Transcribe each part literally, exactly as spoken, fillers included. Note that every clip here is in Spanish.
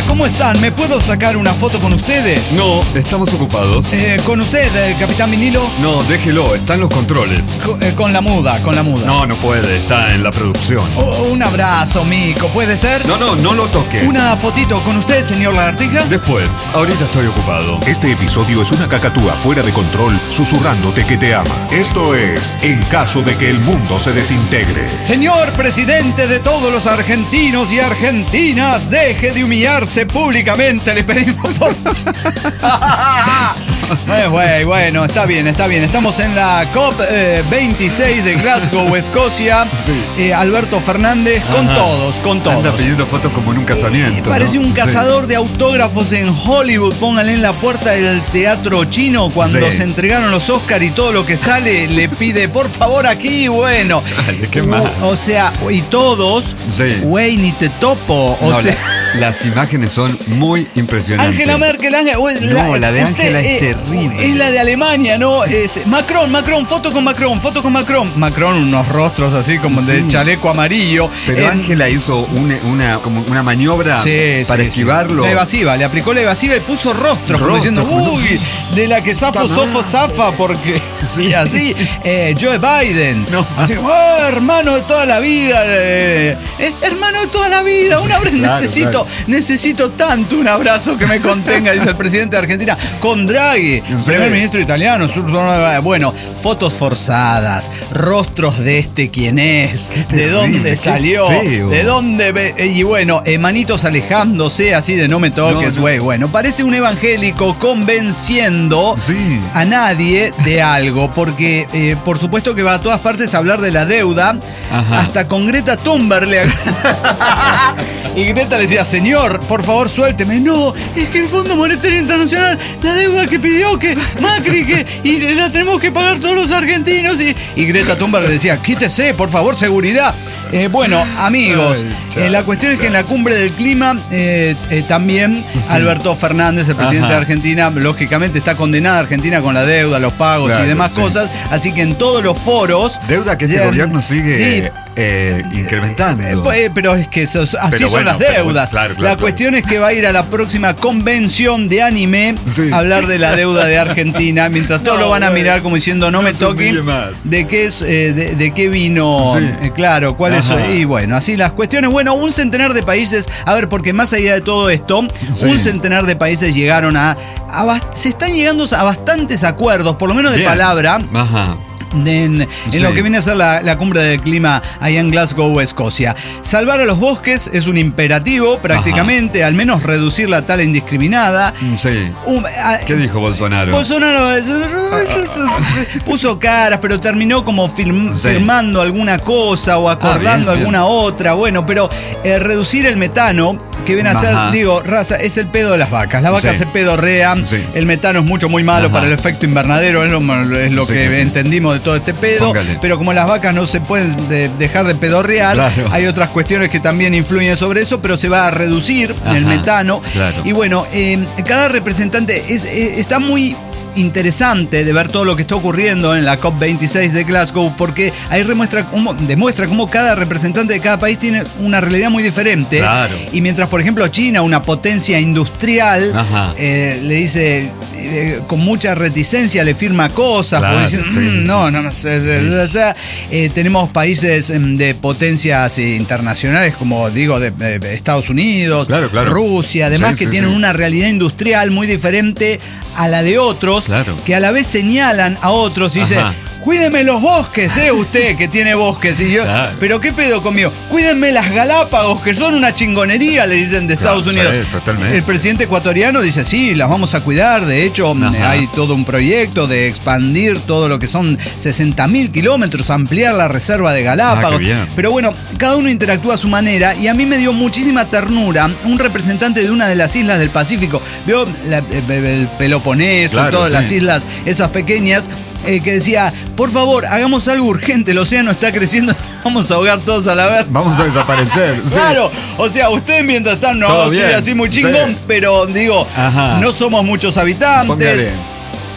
Hola, ¿cómo están? ¿Me puedo sacar una foto con ustedes? No, estamos ocupados. Eh, ¿Con usted, eh, Capitán Vinilo? No, déjelo, está en los controles. Co- eh, con la muda, con la muda. No, no puede, está en la producción. Oh, un abrazo, mico, ¿puede ser? No, no, no lo toque. Una fotito con usted, señor Lagartija. Después, ahorita estoy ocupado. Este episodio es una cacatúa fuera de control, susurrándote que te ama. Esto es En caso de que el mundo se desintegre. Señor presidente de todos los argentinos y argentinas, deje de humillarse públicamente, le pedimos por... Eh, güey, bueno, está bien, está bien. Estamos en la COP eh, veintiséis de Glasgow, Escocia. Sí. Eh, Alberto Fernández, con Ajá. todos, con todos. Anda pidiendo fotos como en un casamiento. Eh, parece ¿no? un Sí. cazador de autógrafos en Hollywood. Pónganle en la puerta del teatro chino cuando Sí. se entregaron los Oscar y todo lo que sale le pide, por favor, aquí, bueno. Chale, qué mal. O, o sea, y todos, Sí. güey, ni te topo. O No, sea, la- las imágenes son muy impresionantes. Angela Merkel, Ángela. No, la de usted, Angela es eh, terrible. Es la de Alemania, ¿no? Es Macron, Macron, foto con Macron, foto con Macron. Macron, unos rostros así como de Sí. chaleco amarillo. Pero Eh, Ángela hizo una, una, como una maniobra Sí, para sí, esquivarlo. sí. La evasiva, le aplicó la evasiva y puso rostros, como Rostros, diciendo, como- uy, de la que zafo, Puta sofo, madre. zafa, porque sí, así. Eh, Joe Biden, No. así, oh, hermano de toda la vida, eh, eh, hermano de toda la vida, un abrazo, claro, necesito, claro. necesito tanto un abrazo que me contenga, dice el presidente de Argentina, con Draghi, Sí. primer ministro italiano, sur- bueno, fotos forzadas, rostros de este quién es, de terrible, dónde qué salió, feo. de dónde ve, y bueno, eh, manitos alejándose así de no me toques, No, no. güey. Bueno, parece un evangélico convenciendo Sí. a nadie de algo, porque eh, por supuesto que va a todas partes a hablar de la deuda, Ajá. hasta con Greta Thunberg le... Y Greta le decía, señor, por favor suélteme. No, es que el Fondo Monetario Internacional, la deuda que pidió que Macri, que y la tenemos que pagar todos los argentinos. Y, y Greta Thunberg le decía, quítese, por favor, seguridad. Eh, bueno, amigos, Ay, eh, chao, la cuestión es que en la cumbre del clima eh, eh, también Sí. Alberto Fernández, el presidente Ajá. de Argentina, lógicamente está condenada a Argentina con la deuda, los pagos Claro, y demás sí. cosas. Así que en todos los foros... Deuda que este ya- gobierno sigue Sí, eh, incrementando. eh, pues, eh, pero es que eso- así Pero son bueno, las pero bueno, deudas. claro, claro, la claro. cuestión es que va a ir a la próxima convención de anime Sí. a hablar de la deuda de Argentina, mientras todos No, lo van a güey. mirar como diciendo no, No me se humille toquen. más. De qué es, eh, de, de qué vino, Sí. eh, claro, cuál es. Ajá. Y bueno, así las cuestiones. Bueno, un centenar de países, a ver, porque más allá de todo esto, Sí. un centenar de países llegaron a, a bast- se están llegando a bastantes acuerdos, por lo menos de Bien. palabra. Ajá. de- en, en Sí. lo que viene a ser la, la cumbre del clima allá en Glasgow, Escocia. Salvar a los bosques es un imperativo, prácticamente, al menos reducir la tala indiscriminada. Sí. Um, a- ¿Qué dijo Bolsonaro? Bolsonaro puso caras, pero terminó como firm- Sí. firmando alguna cosa o acordando Ah, bien, alguna otra. Bueno, pero eh, reducir el metano, que viene a ser, Ajá. digo, raza, es el pedo de las vacas. Las vacas Sí. se pedorrean, Sí. el metano es mucho, muy malo Ajá. para el efecto invernadero, es lo, es lo Sí, que sí. entendimos de todo este pedo. Póngale. Pero como las vacas no se pueden de- dejar de pedorrear, Claro. hay otras cuestiones que también influyen sobre eso, pero se va a reducir Ajá, el metano. claro. Y bueno, eh, cada representante es, eh, está muy interesante de ver todo lo que está ocurriendo en la COP veintiséis de Glasgow, porque ahí demuestra cómo, demuestra cómo cada representante de cada país tiene una realidad muy diferente. Claro. Y mientras, por ejemplo, China, una potencia industrial, Ajá. eh, le dice eh, con mucha reticencia, le firma cosas, Claro, porque dicen, sí. "Mm, no, no, no sé". O sea, eh, tenemos países em, de potencias eh, internacionales, como digo, de, de Estados Unidos, Claro, claro. Rusia, además Sí, que sí, tienen sí. una realidad industrial muy diferente a la de otros, Claro. que a la vez señalan a otros y dicen, Ajá. cuídeme los bosques, eh, usted que tiene bosques. Y yo, Claro. pero ¿qué pedo conmigo? Cuídenme las Galápagos, que son una chingonería, le dicen de Claro, Estados Unidos. sí, totalmente. El presidente ecuatoriano dice, sí, las vamos a cuidar. De hecho, Ajá. hay todo un proyecto de expandir todo lo que son sesenta mil kilómetros, ampliar la reserva de Galápagos. Ah, qué bien. Pero bueno, cada uno interactúa a su manera y a mí me dio muchísima ternura un representante de una de las islas del Pacífico. Veo la- el Peloponeso, Claro, todas sí. las islas, esas pequeñas, eh, que decía, por favor, hagamos algo urgente, el océano está creciendo, vamos a ahogar todos a la vez. Vamos a desaparecer. Sí. Claro, o sea, ustedes mientras están no Todo sí, bien, así muy chingón, sí. pero digo, Ajá. no somos muchos habitantes. Póngale.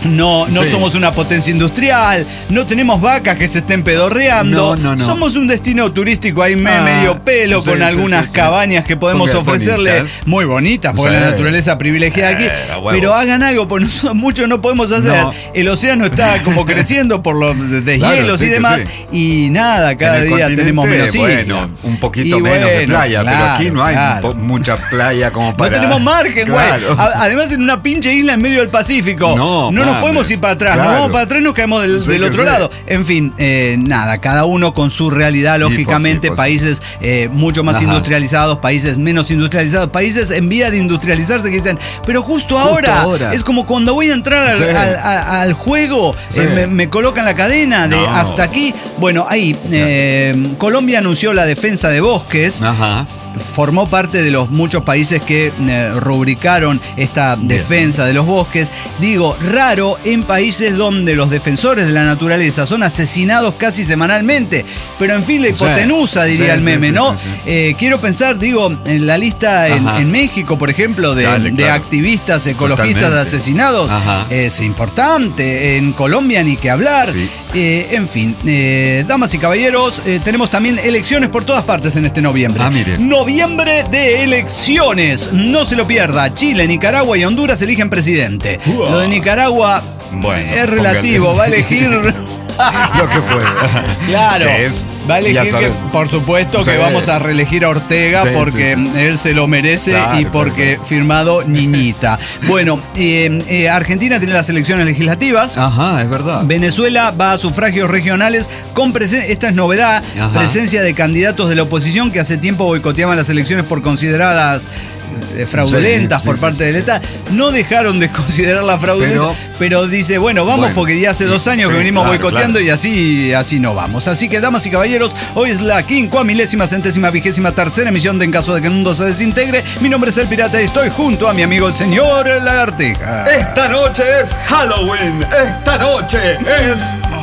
No, no Sí. somos una potencia industrial, no tenemos vacas que se estén pedorreando. No, no, no. Somos un destino turístico ahí me- Ah, medio pelo, sí, con sí, algunas sí, sí. cabañas que podemos Porque ofrecerle. bonitas. Muy bonitas, porque Sí. la naturaleza privilegiada aquí. Eh, a huevo. Pero hagan algo, porque nosotros mucho no podemos hacer. No. El océano está como creciendo por los deshielos Claro, sí y que demás. sí. Y nada, cada En el día continente, tenemos menos islas. bueno, un poquito Y menos de bueno, playa, pero claro, aquí no hay claro. po- mucha playa como para... No tenemos margen, güey. Claro. A- Además, en una pinche isla en medio del Pacífico. No, nos mames. podemos ir para atrás. Claro. Nos vamos para atrás y nos caemos del, Sí del que otro sí. lado. En fin, eh, nada, cada uno con su realidad, pues lógicamente. sí, pues países eh, mucho más Ajá. industrializados, países menos industrializados, países en vía de industrializarse que dicen, pero justo, ahora, ahora. es como cuando voy a entrar al, Sí. al- al- al juego, Sí. eh, me, me colocan la cadena de No. hasta aquí. Bueno, ahí, eh, Colombia anunció la defensa de bosques. Ajá. Formó parte de los muchos países que eh, rubricaron esta Bien. defensa de los bosques. Digo, raro en países donde los defensores de la naturaleza son asesinados casi semanalmente. Pero en fin, la Sí. hipotenusa, diría Sí, el sí, meme, sí, ¿no? sí, sí. Eh, quiero pensar, digo, en la lista en, Ajá. en México, por ejemplo, de, Chale, de claro. activistas ecologistas Totalmente. asesinados. Ajá. Es importante. En Colombia ni que hablar. Sí. Eh, en fin, eh, damas y caballeros, eh, tenemos también elecciones por todas partes en este noviembre. Ah, mire. Noviembre de elecciones. No se lo pierda. Chile, Nicaragua y Honduras eligen presidente. Uah. Lo de Nicaragua Bueno, es relativo. póngale. Va a elegir. Lo que pueda. Claro. Que es, Va a elegir, ya que, sabe- por supuesto, que Sí. vamos a reelegir a Ortega Sí, porque sí, sí. él se lo merece Claro, y porque claro. firmado niñita. Bueno, eh, eh, Argentina tiene las elecciones legislativas. Ajá, es verdad. Venezuela va a sufragios regionales con presencia, esta es novedad, Ajá. presencia de candidatos de la oposición que hace tiempo boicoteaban las elecciones por consideradas eh, fraudulentas Sí, por sí, parte sí, del sí. Estado. No dejaron de considerarla fraudulenta, pero, Pero- dice, bueno, vamos Bueno, porque ya hace y- dos años que sí, venimos claro, boicoteando claro. y así, así no vamos. Así que, damas y caballeros, hoy es la quincuamilésima centésima vigésima tercera emisión de En Caso de que el Mundo se Desintegre. Mi nombre es El Pirata y estoy junto a mi amigo el señor Lagartija. Esta noche es Halloween. Esta noche es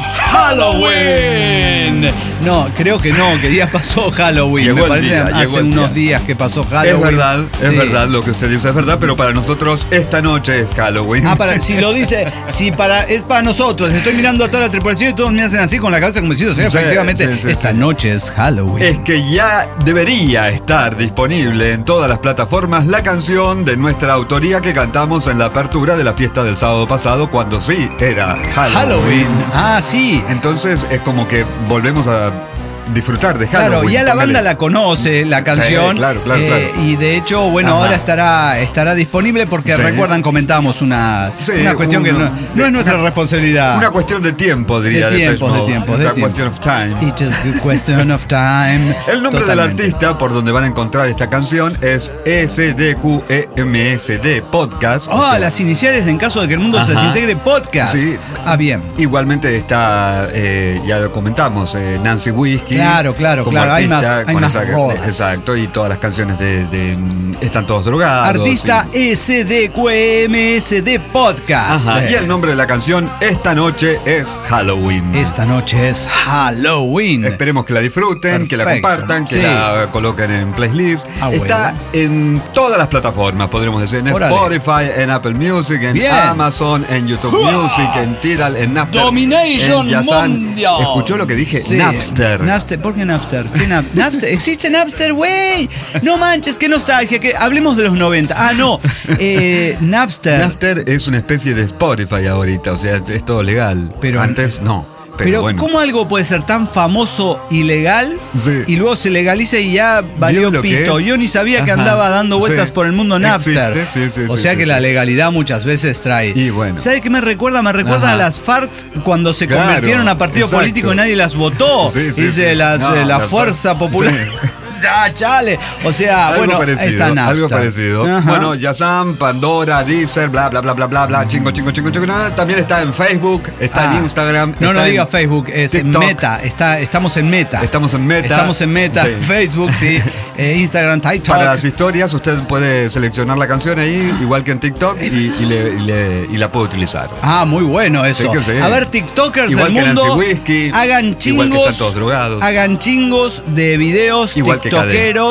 Halloween. No, creo que no, que ya pasó Halloween. Llegó Me el parece día, hace llegó el unos día. días que pasó Halloween. Es verdad, es Sí. verdad, lo que usted dice es verdad, pero para nosotros esta noche es Halloween. Ah, para, si lo dice, si para, es para nosotros. Estoy mirando a toda la tripulación y todos me hacen así con la cabeza como diciendo, sí, Sí, efectivamente, sí, sí, esta sí. noche es Halloween. Es que ya debería estar disponible en todas las plataformas la canción de nuestra autoría que cantamos en la apertura de la fiesta del sábado pasado, cuando sí era Halloween. Halloween. Ah, sí. Entonces es como que volvemos a disfrutar de Halloween. Claro, ya la póngale. banda la conoce, la canción. Sí, claro, claro, eh, claro. Y de hecho, bueno, Ajá. ahora estará, estará disponible porque Sí. recuerdan, comentamos una, Sí, una cuestión que uno- no, no es nuestra una- responsabilidad. Una cuestión de tiempo, diría de tiempo, Depeche de Mode. tiempo, It's de a tiempo. question of time. It's just a question of time. El nombre Totalmente. del artista por donde van a encontrar esta canción es E S D Q E M S D Podcast. o Ah, sea, las iniciales de En Caso de que el Mundo se Ajá. Desintegre Podcast. Sí. Ah, bien. Igualmente está, eh, ya lo comentamos, eh, Nancy Whiskey. Claro, claro, como claro, hay artista, más- hay con más esa- rolas. Exacto, y todas las canciones de, de, mm, Están Todos Drogados. Artista y- S D Q M S D Podcast. Ajá, y Eh, el nombre de la canción, Esta Noche es Halloween. Esta noche es Halloween. Esperemos que la disfruten, que la Perfecto. compartan, que Sí. la coloquen en playlist. Ah, Está en todas las plataformas, podríamos decir, en Órale. Spotify, en Apple Music, en Bien. Amazon, en YouTube ¡Uah! Music, en Tidal, en Napster. Domination en Yazan. Mundial. ¿Escuchó lo que dije? Sí. Napster. Napster. ¿Por qué Napster? ¿Qué Nap- Napster? ¿Existe Napster, güey? No manches, qué nostalgia. Que hablemos de los noventa. Ah, no. Eh, Napster. Napster es una especie de Spotify ahorita, o sea, es todo legal. Pero- Antes no. Pero, Pero, bueno. ¿cómo algo puede ser tan famoso y legal Sí. y luego se legaliza y ya valió ¿Vio lo que pito? es? Yo ni sabía que Ajá. andaba dando vueltas Sí. por el mundo Napster. Existe, sí, sí, o sí, sea sí, que sí. la legalidad muchas veces trae. Y bueno. ¿Sabe qué me recuerda? Me recuerda Ajá. a las FARC cuando se Claro, convirtieron a partido exacto. político y nadie las votó. Sí, sí, Dice sí. la, No, la la Fuerza FARC. Popular. Sí. Ya, chale. O sea, Algo bueno, parecido, está Napster. algo parecido. Ajá. Bueno, Yazam, Pandora, Deezer, bla, bla, bla, bla, bla, bla, chingo, chingo, chingo, chingo. nada. También está en Facebook, está Ah. en Instagram. No, está no en diga Facebook, es TikTok. Meta. Está, estamos en Meta. Estamos en Meta. Estamos en Meta, Sí. Facebook, sí. Eh, Instagram, TikTok. Para las historias, usted puede seleccionar la canción ahí, igual que en TikTok, y, y le- y le- y la puede utilizar. Ah, muy bueno eso. Sí que sí. A ver, TikTokers Igual del que mundo, Nancy Whiskey, hagan igual que chingos, Están Todos Drogados. hagan chingos de videos Igual que tiktokeros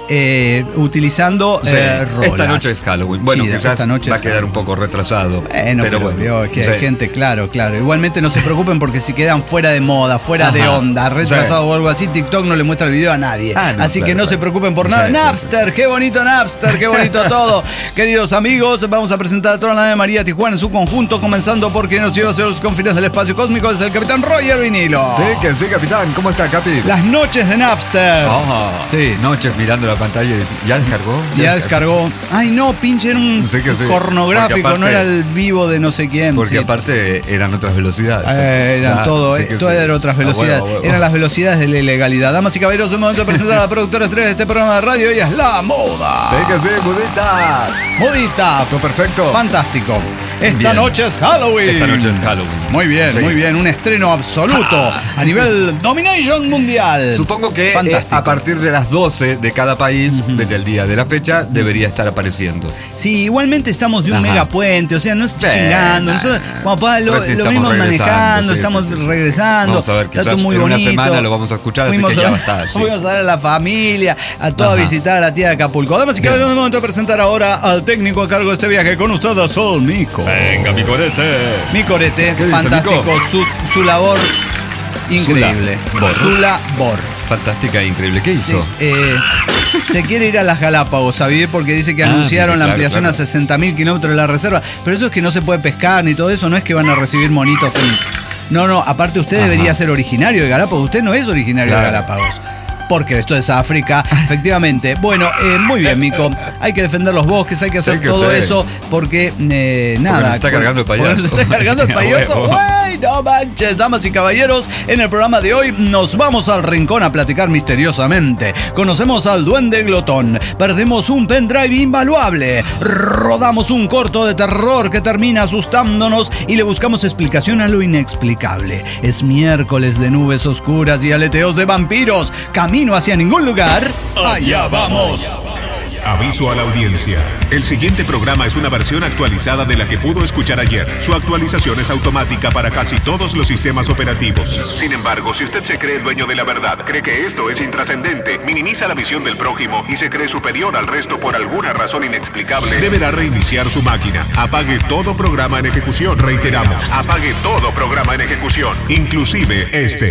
eh, utilizando Sí, eh, rolas. esta noche es Halloween. Bueno, Sí, quizás esta noche va a es quedar Halloween. un poco retrasado. Bueno, pero, pero bueno. veo, es que Sí. hay gente, claro, claro. Igualmente no se preocupen porque si quedan fuera de moda, fuera Ajá. de onda, retrasado Sí. o algo así, TikTok no le muestra el video a nadie. Ah, no, así claro, que no claro. se preocupen por nada. Sí, sí, Napster, qué bonito Napster, qué bonito todo. Queridos amigos, vamos a presentar a toda la nave María Tijuana en su conjunto, comenzando porque nos lleva hacia los confines del espacio cósmico, es el capitán Roger Vinilo. Sí, que sí, capitán. ¿Cómo está, Capi? Las noches de Napster. Ah, Sí. Noches mirando la pantalla. y- ¿Ya descargó? Ya descargó. Ay, no, pinche, era un Sí que sí. pornográfico, Porque aparte- no era el vivo de no sé quién. Porque Sí. aparte eran otras velocidades. Eh, eran Ah, todo, sí eh, que todo sí. eran otras Ah, huevo, velocidades. huevo. Eran las velocidades de la ilegalidad. Damas y caballeros, es el momento de presentar a la productora estrella de este programa de radio. Ella es la moda. Sí que sí, budita. Modita. Todo perfecto. Fantástico. Esta Bien. noche es Halloween. Esta noche es Halloween. Muy bien, Sí. muy bien. Un estreno absoluto a nivel domination mundial. Supongo que eh, Fantástico. a partir de las doce de cada país, desde el día de la fecha, debería estar apareciendo. Sí, igualmente estamos de un Ajá. megapuente, o sea, no estés Sí, chingando. nah, Nosotros, nah. como papá, lo, Recién lo estamos venimos regresando, manejando, sí, estamos sí, sí, sí. regresando. Vamos a ver, está quizás todo muy en una bonito. semana lo vamos a escuchar, así Fuimos que ya a- va a estar, sí, Fuimos sí. a ver a la familia, a toda Ajá. visitar a la tía de Acapulco. Además, y que Bien. es el momento de presentar ahora al técnico a cargo de este viaje con ustedes, Sol Mico. Venga, mi corete. Mi corete, ¿Qué dice, fantástico, Mico? su, su labor increíble. labor. Su labor. Fantástica e increíble. ¿Qué Sí, hizo? eh, se quiere ir a las Galápagos a vivir porque dice que Ah, anunciaron sí, la claro, ampliación claro. a sesenta mil kilómetros de la reserva. Pero eso es que no se puede pescar ni todo eso, no es que van a recibir monitos. en- No, no, aparte usted Ajá. debería ser originario de Galápagos. Usted no es originario Claro. de Galápagos. Porque esto es África, efectivamente. Bueno, eh, muy bien, Mico. Hay que defender los bosques, hay que hacer Sí que todo sí. eso porque eh, nada. nos está cargando el porque payaso. nos está cargando el A payaso. huevo. ¡Güey! No manches, damas y caballeros. En el programa de hoy nos vamos al rincón a platicar misteriosamente. Conocemos al duende glotón. Perdemos un pendrive invaluable. Rodamos un corto de terror que termina asustándonos y le buscamos explicación a lo inexplicable. Es miércoles de nubes oscuras y aleteos de vampiros. Camino hacia ningún lugar. Allá vamos. Aviso a la audiencia. El siguiente programa es una versión actualizada de la que pudo escuchar ayer. Su actualización es automática para casi todos los sistemas operativos. Sin embargo, si usted se cree el dueño de la verdad, cree que esto es intrascendente, minimiza la visión del prójimo y se cree superior al resto por alguna razón inexplicable, deberá reiniciar su máquina. Apague todo programa en ejecución. Reiteramos, apague todo programa en ejecución, inclusive este.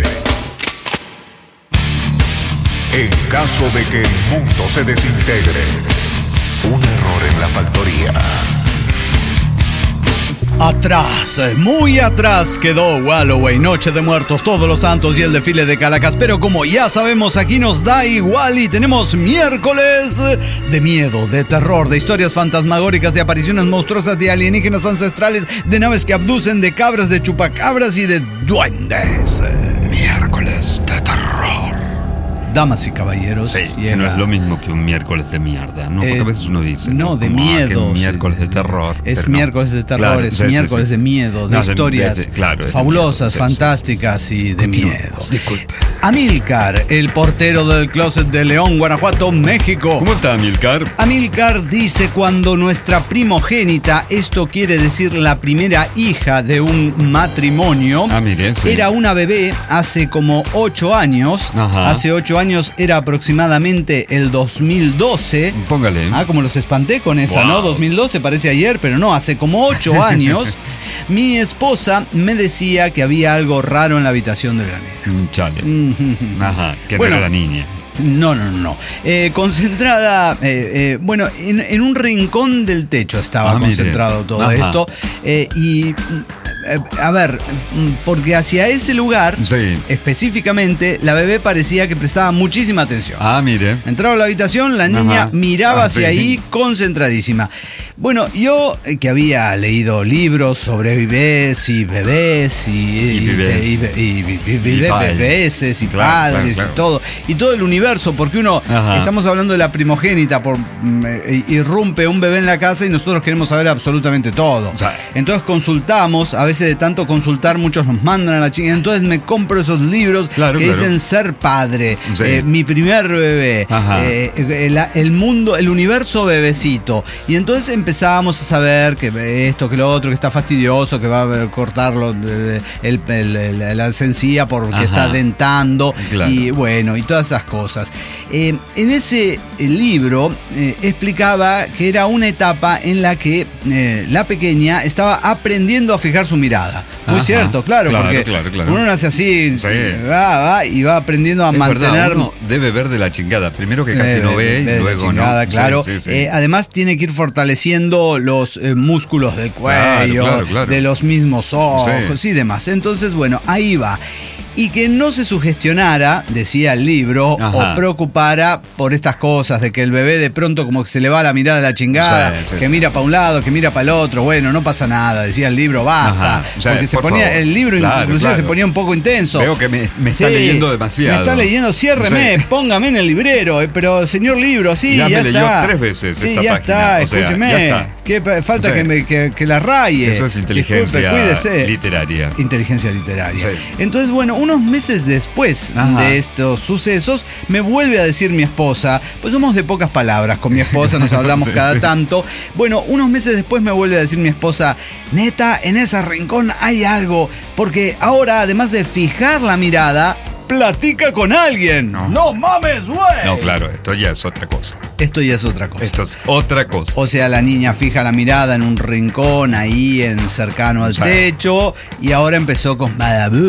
En caso de que el mundo se desintegre, un error en la factoría. Atrás, muy atrás quedó Halloween, Noche de Muertos, Todos los Santos y el desfile de Caracas. Pero como ya sabemos, aquí nos da igual y tenemos miércoles de miedo, de terror, de historias fantasmagóricas, de apariciones monstruosas, de alienígenas ancestrales, de naves que abducen, de cabras, de chupacabras y de duendes. Miércoles de terror. Damas y caballeros, Sí, que llega- no es lo mismo que un miércoles de mierda, ¿no? Porque Eh, a veces uno dice. no, de Como, ah, que miedo, miércoles sí. de terror. Es pero no. miércoles de terror, Claro, es sí, sí, miércoles sí. de miedo, de No, historias de- claro, es de fabulosas, miedo, sí, sí, fantásticas sí, sí, sí. y de Continuemos, miedo. Disculpe. Amílcar, el portero del closet de León, Guanajuato, México. ¿Cómo está, Amílcar? Amílcar dice: cuando nuestra primogénita, esto quiere decir la primera hija de un matrimonio, Ah, mire, sí. era una bebé hace como ocho años. Ajá. Hace ocho años era aproximadamente el dos mil doce. Póngale. Ah, como los espanté con esa, Wow. ¿no? dos mil doce parece ayer, pero no, hace como ocho años. Mi esposa me decía que había algo raro en la habitación de la nena. Mm, Chale. Mm. Ajá, que Bueno. no era la niña. No, no, no, no. Eh, concentrada, eh, eh, bueno, en, en un rincón del techo estaba Ah, mire. concentrado todo Ajá. esto. eh, y, eh, a ver, mm, porque hacia ese lugar, Sí. específicamente, la bebé parecía que prestaba muchísima atención. Ah, mire. Entraba a la habitación, la niña Ajá. miraba Ah, hacia sí. ahí concentradísima. Bueno, yo eh, que había leído libros sobre bebés y bebés y, Y bebés. y, y- y- y- y- Y padres. bebés y Claro, padres claro, y todo y todo el universo, porque uno Ajá. estamos hablando de la primogénita, por mm, eh, irrumpe un bebé en la casa y nosotros queremos saber absolutamente todo. Sí. Entonces consultamos, a veces de tanto consultar muchos nos mandan a la chica, entonces me compro esos libros Claro, que claro. dicen ser padre, Sí. eh, mi primer bebé, Ajá. eh, el, el mundo, el universo bebecito. Y entonces empezamos a saber que esto, que lo otro, que está fastidioso, que va a cortarlo el, el, el, la sencilla porque Ajá. está dentando, claro. y bueno, y todas esas cosas. Eh, en ese libro eh, explicaba que era una etapa en la que eh, la pequeña estaba aprendiendo a fijar su mirada. Muy Ajá. cierto, claro, claro porque claro, claro. uno nace así, sí. va, va, y va aprendiendo a es mantener... Verdad, uno debe ver de la chingada. Primero que casi eh, no ve y luego chingada, no. Claro. Sí, sí, sí. Eh, además tiene que ir fortaleciendo los eh, músculos del cuello, claro, claro, claro. de los mismos ojos sí. y demás. Entonces, bueno, ahí va. Y que no se sugestionara, decía el libro, Ajá. o preocupara por estas cosas, de que el bebé de pronto como que se le va la mirada de la chingada, sí, sí, que sí. mira para un lado, que mira para el otro, bueno, no pasa nada, decía el libro, basta. O sea, porque se por ponía, favor. el libro claro, inclusive claro. se ponía un poco intenso. Veo que me, me está sí, leyendo demasiado. Me está leyendo, ciérreme, sí. póngame en el librero, eh, pero señor libro, sí, ya, ya me está. leyó tres veces sí, esta ya página. Está, o sea, escúcheme, ya está. Que falta sí. que, me, que, que la raye. Eso es inteligencia Disculpe, literaria. Inteligencia literaria. Sí. Entonces, bueno, unos meses después Después Ajá. de estos sucesos, me vuelve a decir mi esposa, pues somos de pocas palabras con mi esposa, nos hablamos sí, cada sí. tanto. Bueno, unos meses después me vuelve a decir mi esposa, neta, en ese rincón hay algo, porque ahora, además de fijar la mirada, platica con alguien. No, no mames, güey. No, claro, esto ya es otra cosa. Esto ya es otra cosa. Esto es otra cosa. O sea, la niña fija la mirada en un rincón ahí en cercano al techo y ahora empezó con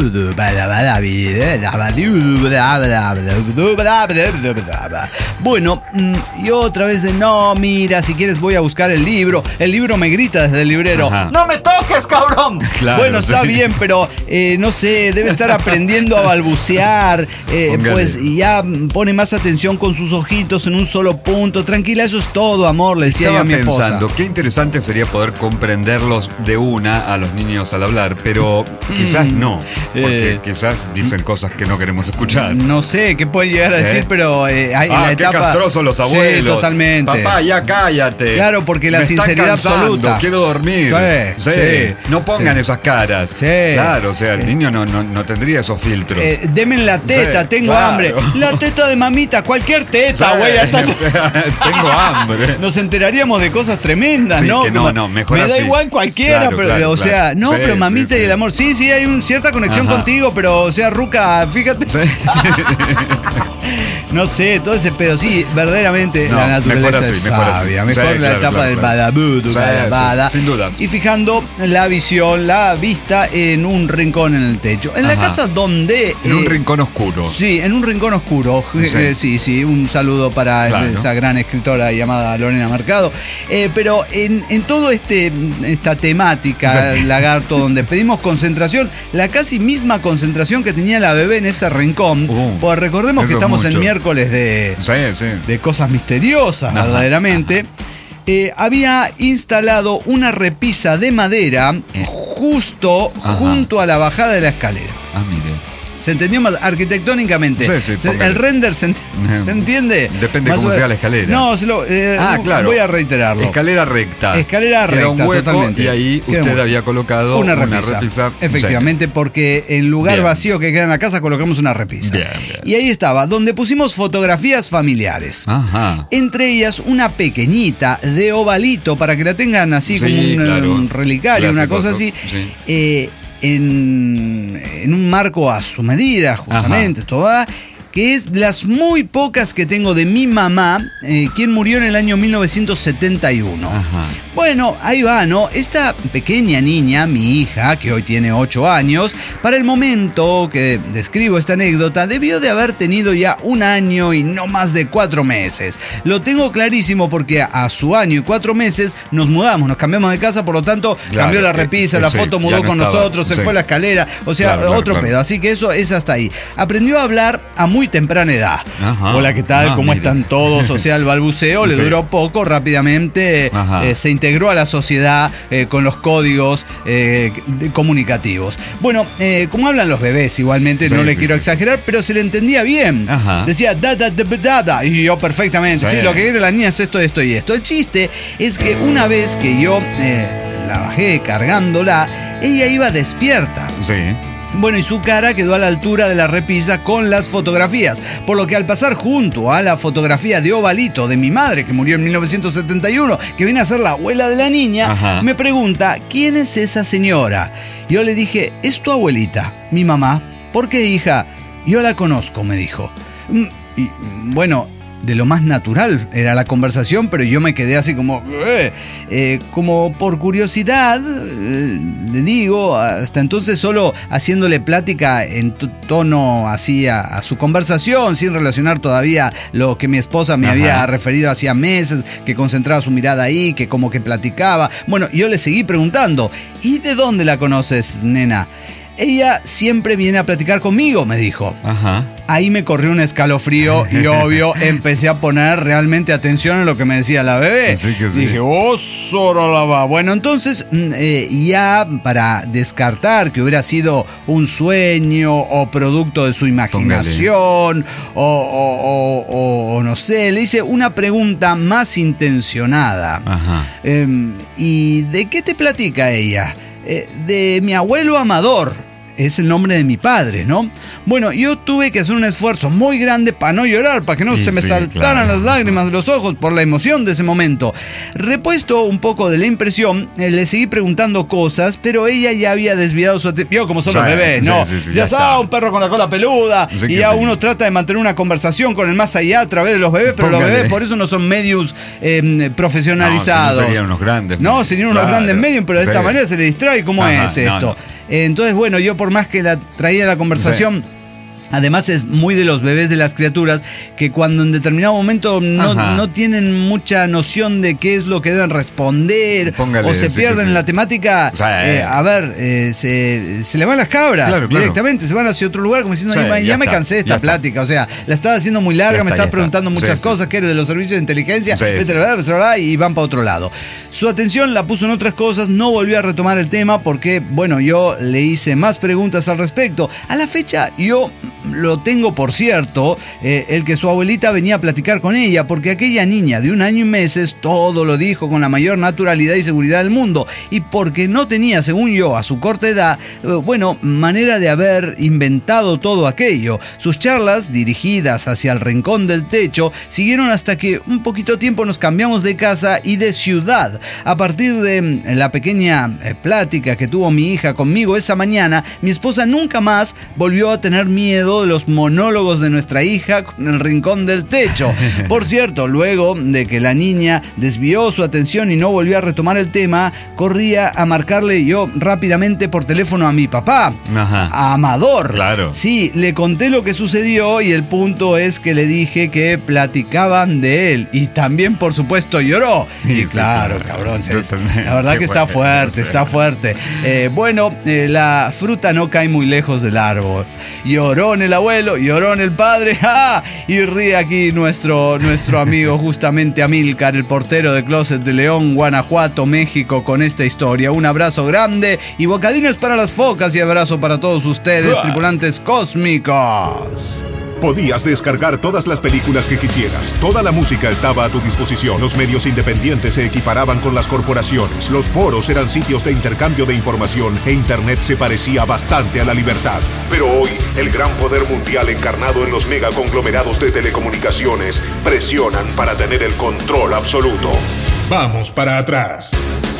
bueno, y otra vez de no, mira, si quieres voy a buscar el libro. El libro me grita desde el librero. Ajá. ¡No me toques, cabrón! Claro, bueno, sí. está bien, pero eh, no sé, debe estar aprendiendo a balbucear. Eh, pues ya pone más atención con sus ojitos en un solo punto. Tranquila, eso es todo, amor, le decía Estaba yo a mi esposa. pensando, qué interesante sería poder comprenderlos de una a los niños al hablar, pero quizás mm, no, porque eh, quizás dicen cosas que no queremos escuchar. No sé qué pueden llegar a decir, ¿Eh? pero eh, hay, ah, en la qué etapa... castrosos los abuelos. Sí, totalmente. Papá, ya cállate. Claro, porque la Me sinceridad absoluta. Quiero dormir. Sí, sí. sí. No pongan sí. esas caras. Sí. Claro, o sea, el niño no, no, no tendría esos filtros. Eh, deme la teta, sí, tengo claro. hambre. La teta de mamita, cualquier teta, güey. Sí, hasta... tengo hambre. Nos enteraríamos de cosas tremendas, sí, ¿no? Que no, no, mejor Me así. da igual cualquiera, claro, pero, claro, o sea, claro. no, sí, pero mamita sí, y el sí. amor. Sí, sí, hay una cierta conexión Ajá. contigo, pero, o sea, Ruca, fíjate. Sí. No sé, todo ese pedo, sí, verdaderamente no, la naturaleza así, es mejor sabia. Así. Mejor sí, la claro, etapa claro, del claro. badabudu, sí, bada, sí, sin dudas. Y fijando la visión, la vista en un rincón en el techo. En Ajá. la casa donde... En eh, un rincón oscuro. Sí, en un rincón oscuro. Sí, eh, sí, sí, un saludo para claro. esa gran escritora llamada Lorena Mercado. Eh, pero en, en todo este esta temática, sí. Lagarto, donde pedimos concentración, la casi misma concentración que tenía la bebé en ese rincón, uh, pues recordemos que estamos en miércoles de, sí, sí. de cosas misteriosas, ajá, verdaderamente. Ajá. Eh, había instalado una repisa de madera eh. justo ajá. junto a la bajada de la escalera. Ah, mire. ¿Se entendió más arquitectónicamente? Sí, sí, se, el render se, ent ¿se entiende? Depende de cómo sea la escalera. No, se lo, eh, ah, claro. voy a reiterarlo. Escalera recta. Escalera recta, Queda un hueco totalmente. Y ahí Queda usted había colocado una repisa. Una repisa efectivamente, sí. porque en lugar bien. vacío que queda en la casa colocamos una repisa. Bien, bien. Y ahí estaba, donde pusimos fotografías familiares. Ajá. Entre ellas una pequeñita de ovalito, para que la tengan así sí, como un, claro. un relicario, Clásico, una cosa así. Sí. Eh, En, en un marco a su medida, justamente, Ajá. toda, que es de las muy pocas que tengo de mi mamá, eh, quien murió en el año mil novecientos setenta y uno. Ajá. Bueno, ahí va, ¿no? Esta pequeña niña, mi hija, que hoy tiene ocho años, para el momento que describo esta anécdota, debió de haber tenido ya un año y no más de cuatro meses. Lo tengo clarísimo porque a su año y cuatro meses nos mudamos, nos cambiamos de casa, por lo tanto, claro, cambió la repisa, eh, eh, la sí, foto mudó no con estaba, nosotros, se sí. fue a la escalera, o sea, claro, claro, otro claro. pedo. Así que eso es hasta ahí. Aprendió a hablar a muy temprana edad. Ajá. Hola, ¿qué tal? Ah, ¿Cómo mire. están todos? O sea, el balbuceo le sí. duró poco, rápidamente eh, se integró a la sociedad eh, con los códigos eh, comunicativos. Bueno, eh, como hablan los bebés igualmente, sí, no le sí, quiero sí, exagerar, sí. pero se le entendía bien. Ajá. Decía da, da, da, da, da, y yo perfectamente, sí, sí lo que quiere la niña es esto, esto y esto. El chiste es que una vez que yo eh, la bajé cargándola, ella iba despierta. Sí. Bueno, y su cara quedó a la altura de la repisa con las fotografías, por lo que al pasar junto a la fotografía de ovalito de mi madre, que murió en mil novecientos setenta y uno, que viene a ser la abuela de la niña, Ajá. me pregunta, ¿quién es esa señora? Yo le dije, es tu abuelita, mi mamá. ¿Por qué, hija? Yo la conozco, me dijo. Y, bueno, de lo más natural era la conversación, pero yo me quedé así como, eh, eh, como por curiosidad, eh, le digo, hasta entonces solo haciéndole plática en t- tono así a, a su conversación, sin relacionar todavía lo que mi esposa me Ajá. había referido hacía meses, que concentraba su mirada ahí, que como que platicaba. Bueno, yo le seguí preguntando, ¿y de dónde la conoces, nena? Ella siempre viene a platicar conmigo, me dijo. Ajá. Ahí me corrió un escalofrío y obvio empecé a poner realmente atención en lo que me decía la bebé. Sí que sí. Dije, oh, sorolaba. Bueno, entonces eh, ya para descartar que hubiera sido un sueño o producto de su imaginación o, o, o, o, o no sé, le hice una pregunta más intencionada. Ajá. Eh, ¿Y de qué te platica ella? Eh, de mi abuelo Amador. Es el nombre de mi padre, ¿no? Bueno, yo tuve que hacer un esfuerzo muy grande para no llorar, para que no y se me sí, saltaran claro. las lágrimas de los ojos por la emoción de ese momento. Repuesto un poco de la impresión, eh, le seguí preguntando cosas, pero ella ya había desviado su atención. Como son los sí, bebés, sí, ¿no? Sí, sí, ya ya está, un perro con la cola peluda, sí, y ya sí. uno trata de mantener una conversación con el más allá a través de los bebés, pero Póngale. los bebés por eso no son medios eh, profesionalizados. No, si no serían unos grandes. No, serían unos claro. grandes medios, pero de sí. esta manera se le distrae. ¿Cómo Ajá, es no, esto? no. Entonces, bueno, yo por más que la traía la conversación, sí. Además es muy de los bebés de las criaturas que cuando en determinado momento no, no tienen mucha noción de qué es lo que deben responder. Póngale, o se sí, pierden sí. en la temática. O sea, eh, a ver, eh, se, se le van las cabras claro, directamente, claro. se van hacia otro lugar como diciendo, o sea, ya, ya me está, cansé de esta plática. Está. O sea, la estaba haciendo muy larga, ya me está, estaba preguntando está. muchas sí, cosas, sí. que eres de los servicios de inteligencia, sí, sí. y van para otro lado. Su atención la puso en otras cosas, no volvió a retomar el tema porque, bueno, yo le hice más preguntas al respecto. A la fecha, yo lo tengo por cierto, eh, el que su abuelita venía a platicar con ella, porque aquella niña de un año y meses todo lo dijo con la mayor naturalidad y seguridad del mundo, y porque no tenía, según yo, a su corta edad, eh, bueno, manera de haber inventado todo aquello. Sus charlas, dirigidas hacia el rincón del techo, siguieron hasta que un poquito tiempo nos cambiamos de casa y de ciudad. A partir de la pequeña eh, plática que tuvo mi hija conmigo esa mañana, mi esposa nunca más volvió a tener miedo de los monólogos de nuestra hija con el rincón del techo. Por cierto, luego de que la niña desvió su atención y no volvió a retomar el tema, corría a marcarle yo rápidamente por teléfono a mi papá, Ajá. a Amador. Claro. Sí, le conté lo que sucedió y el punto es que le dije que platicaban de él y también, por supuesto, lloró. Y sí, claro, claro, cabrón. La verdad que está fuerte, está fuerte. Eh, bueno, eh, la fruta no cae muy lejos del árbol. Lloró en el abuelo, lloró en el padre, ¡ah! Y ríe aquí nuestro, nuestro amigo justamente Amílcar, el portero de Closet de León, Guanajuato, México, con esta historia. Un abrazo grande y bocadines para las focas y abrazo para todos ustedes, ¡ah! Tripulantes cósmicos. Podías descargar todas las películas que quisieras. Toda la música estaba a tu disposición. Los medios independientes se equiparaban con las corporaciones. Los foros eran sitios de intercambio de información e Internet se parecía bastante a la libertad. Pero hoy, el gran poder mundial encarnado en los megaconglomerados de telecomunicaciones presionan para tener el control absoluto. Vamos para atrás.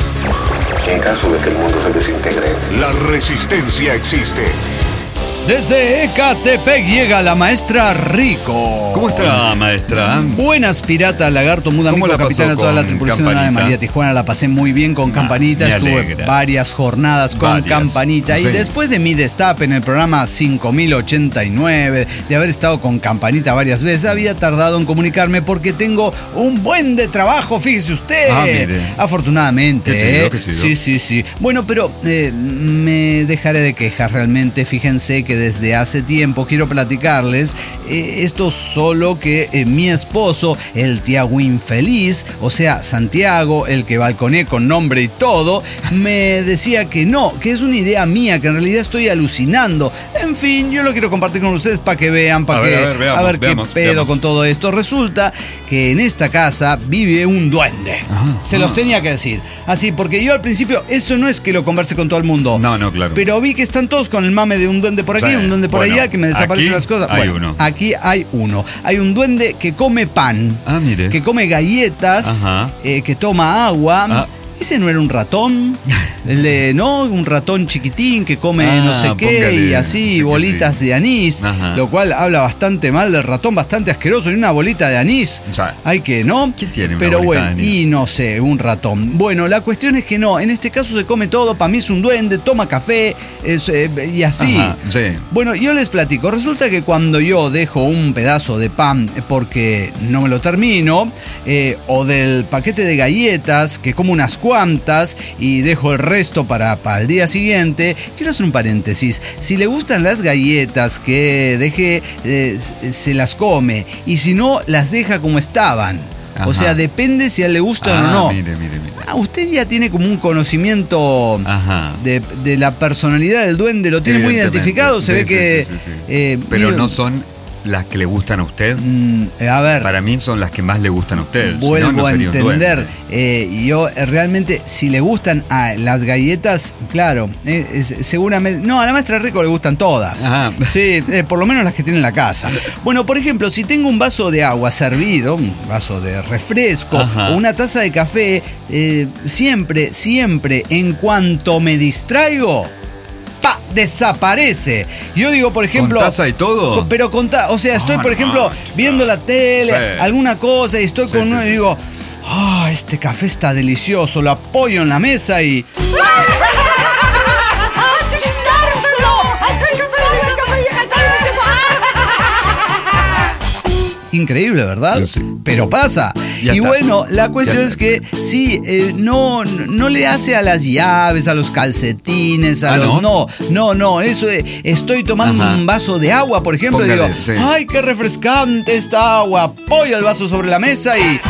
En caso de que el mundo se desintegre, la resistencia existe. Desde Ecatepec llega la maestra Rico. ¿Cómo está, maestra? Buenas, pirata, lagarto, muda, amigo, capitán de toda la tripulación de la de María Tijuana. La pasé muy bien con Campanita. Ah, Estuve alegra. varias jornadas con varias. Campanita. Sí. Y después de mi destape en el programa cinco mil ochenta y nueve, de haber estado con Campanita varias veces, había tardado en comunicarme porque tengo un buen de trabajo, fíjese usted. Ah, mire. Afortunadamente. Qué chido, ¿eh? qué chido. Sí, sí, sí. Bueno, pero eh, me dejaré de quejas realmente. Fíjense que desde hace tiempo quiero platicarles. Eh, esto solo que eh, mi esposo, el Tiago infeliz, o sea, Santiago, el que balconé con nombre y todo, me decía que no, que es una idea mía, que en realidad estoy alucinando. En fin, yo lo quiero compartir con ustedes para que vean, para que ver, a ver, veamos, a ver veamos, qué pedo veamos. con todo esto. Resulta que en esta casa vive un duende. Ah, Se ah. los tenía que decir. Así, porque yo al principio, esto no es que lo converse con todo el mundo. No, no, claro. Pero vi que están todos con el mame de un duende por aquí, Sí, un duende por bueno, allá, que me desaparecen aquí las cosas. hay Bueno, uno. aquí hay uno. Hay un duende que come pan, Ah, mire. que come galletas, Ajá. eh, que toma agua. Ah. Ese no era un ratón, el de, ¿no? Un ratón chiquitín que come Ah, no sé qué póngale, y así, sí que bolitas sí. de anís, Ajá. lo cual habla bastante mal del ratón, bastante asqueroso. Y una bolita de anís, O sea, hay que, ¿no? ¿qué tiene una Pero bolita bueno, de anís? y no sé, un ratón. Bueno, la cuestión es que no, en este caso se come todo, para mí es un duende, toma café es, eh, y así. Ajá, sí. Bueno, yo les platico, resulta que cuando yo dejo un pedazo de pan porque no me lo termino, eh, o del paquete de galletas, que como unas cuantas y dejo el resto para, para el día siguiente, quiero hacer un paréntesis. Si le gustan las galletas que dejé, eh, se las come, y si no, las deja como estaban. Ajá. O sea, depende si a él le gustan Ah, o no. mire, mire, mire. Ah, usted ya tiene como un conocimiento Ajá. de, de la personalidad del duende, lo tiene muy Evidentemente. identificado, se Sí, ve sí, que... sí, sí, sí. eh, Pero mire, no son las que le gustan a usted. mm, a ver, Para mí son las que más le gustan a usted. Si no, vuelvo no a sería un entender. duende. Eh, yo eh, realmente, si le gustan a las galletas, claro, eh, es- seguramente... No, a la maestra Rico le gustan todas. Ajá. Sí, eh, por lo menos las que tiene en la casa. Bueno, por ejemplo, si tengo un vaso de agua servido, un vaso de refresco, Ajá. o una taza de café, eh, siempre, siempre, en cuanto me distraigo, ¡pa! Desaparece. Yo digo, por ejemplo... ¿Con taza y todo? con- pero con ta- o sea, estoy, Ah, por ejemplo, no, viendo la tele, Sí. alguna cosa, y estoy Sí, con sí, uno sí, y digo, ah, este café está delicioso, lo apoyo en la mesa y... Increíble, ¿verdad? Sí. Pero pasa. Ya y está. bueno, la cuestión Ya es está. que sí, eh, no, no le hace a las llaves, a los calcetines, a Ah, los... ¿no? No, no, no. Eso eh, estoy tomando Ajá. un vaso de agua, por ejemplo, y Póngale, digo, sí. ¡ay, qué refrescante esta agua! Apoyo el vaso sobre la mesa y...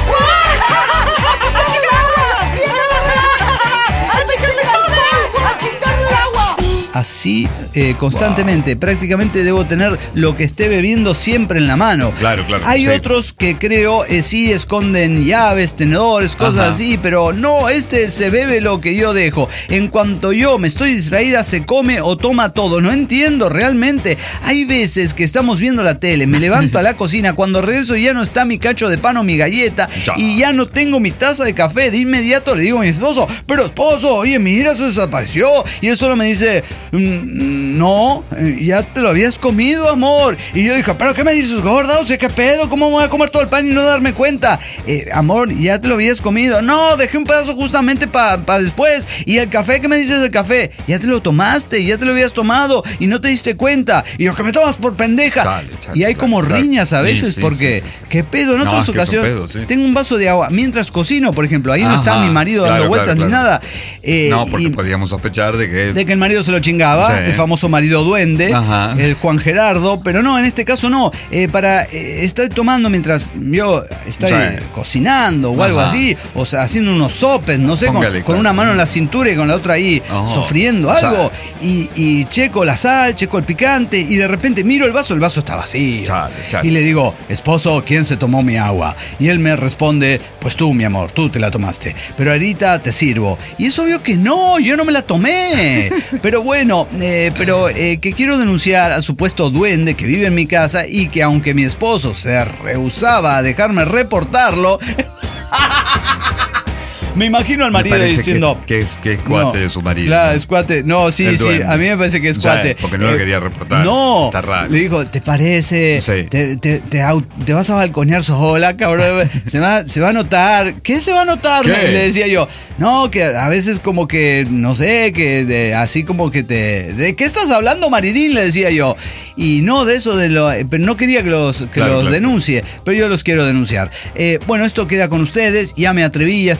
Así eh, constantemente, prácticamente debo tener lo que esté bebiendo siempre en la mano. Claro, claro, Hay sí. otros que creo eh, sí esconden llaves, tenedores, cosas Ajá. así, pero no, este se bebe lo que yo dejo. En cuanto yo me estoy distraída, se come o toma todo. No entiendo realmente. Hay veces que estamos viendo la tele, me levanto a la cocina, cuando regreso ya no está mi cacho de pan o mi galleta Ya. y ya no tengo mi taza de café. De inmediato le digo a mi esposo, pero esposo, oye, mira, eso desapareció. Y él solo me dice, "Mm, no, eh, ya te lo habías comido, amor". Y yo dije, ¿pero qué me dices, gorda? O sea, ¿qué pedo? ¿Cómo voy a comer todo el pan y no darme cuenta? Eh, amor, ya te lo habías comido. No, dejé un pedazo justamente para después. Y el café, ¿qué me dices del café? Ya te lo tomaste, ya te lo habías tomado y no te diste cuenta. Y yo, que me tomas por pendeja. Chale, chale, y hay claro, como claro. riñas a Sí, veces sí, porque, sí, sí, sí. ¿qué pedo? En No, otras es que son ocasiones, pedos, sí. tengo un vaso de agua mientras cocino, por ejemplo. Ahí no está Ajá, mi marido claro, dando vueltas claro, ni claro. nada. Eh, No, porque y- podríamos sospechar de que... de que el marido se lo chingaba, Sí. el famoso marido duende, Ajá. el Juan Gerardo, pero no, en este caso no. Eh, para eh, estar tomando mientras yo estoy Sí. cocinando o algo Ajá. así, o sea, haciendo unos sopes, no sé, con, Póngale, con claro. una mano en la cintura y con la otra ahí Oh. sofriendo O sea. algo, y, y checo la sal, checo el picante, y de repente miro el vaso, el vaso está vacío. Chale, chale. Y le digo, esposo, ¿quién se tomó mi agua? Y él me responde, pues tú, mi amor, tú te la tomaste, pero ahorita te sirvo. Y es obvio que no, yo no me la tomé. Pero bueno, eh, pero eh, que quiero denunciar al supuesto duende que vive en mi casa y que aunque mi esposo se rehusaba a dejarme reportarlo, me imagino al Me marido parece diciendo... que, que es, que es cuate No, de su marido. Claro, es cuate. No, sí, El sí. duende. A mí me parece que es O sea, cuate. porque no lo quería reportar. No. Está raro. Le dijo, ¿te parece? Sí. Te, te, te au- te vas a balconear sola, cabrón. Se va, se va a notar. ¿Qué se va a notar? ¿Qué? Le decía yo. No, que a veces como que, no sé, que de- así como que te... ¿De qué estás hablando, maridín? Le decía yo. Y no de eso, de lo... Pero no quería que los, que Claro, los claro. denuncie. Pero yo los quiero denunciar. Eh, bueno, esto queda con ustedes. Ya me atreví, ya están denunciando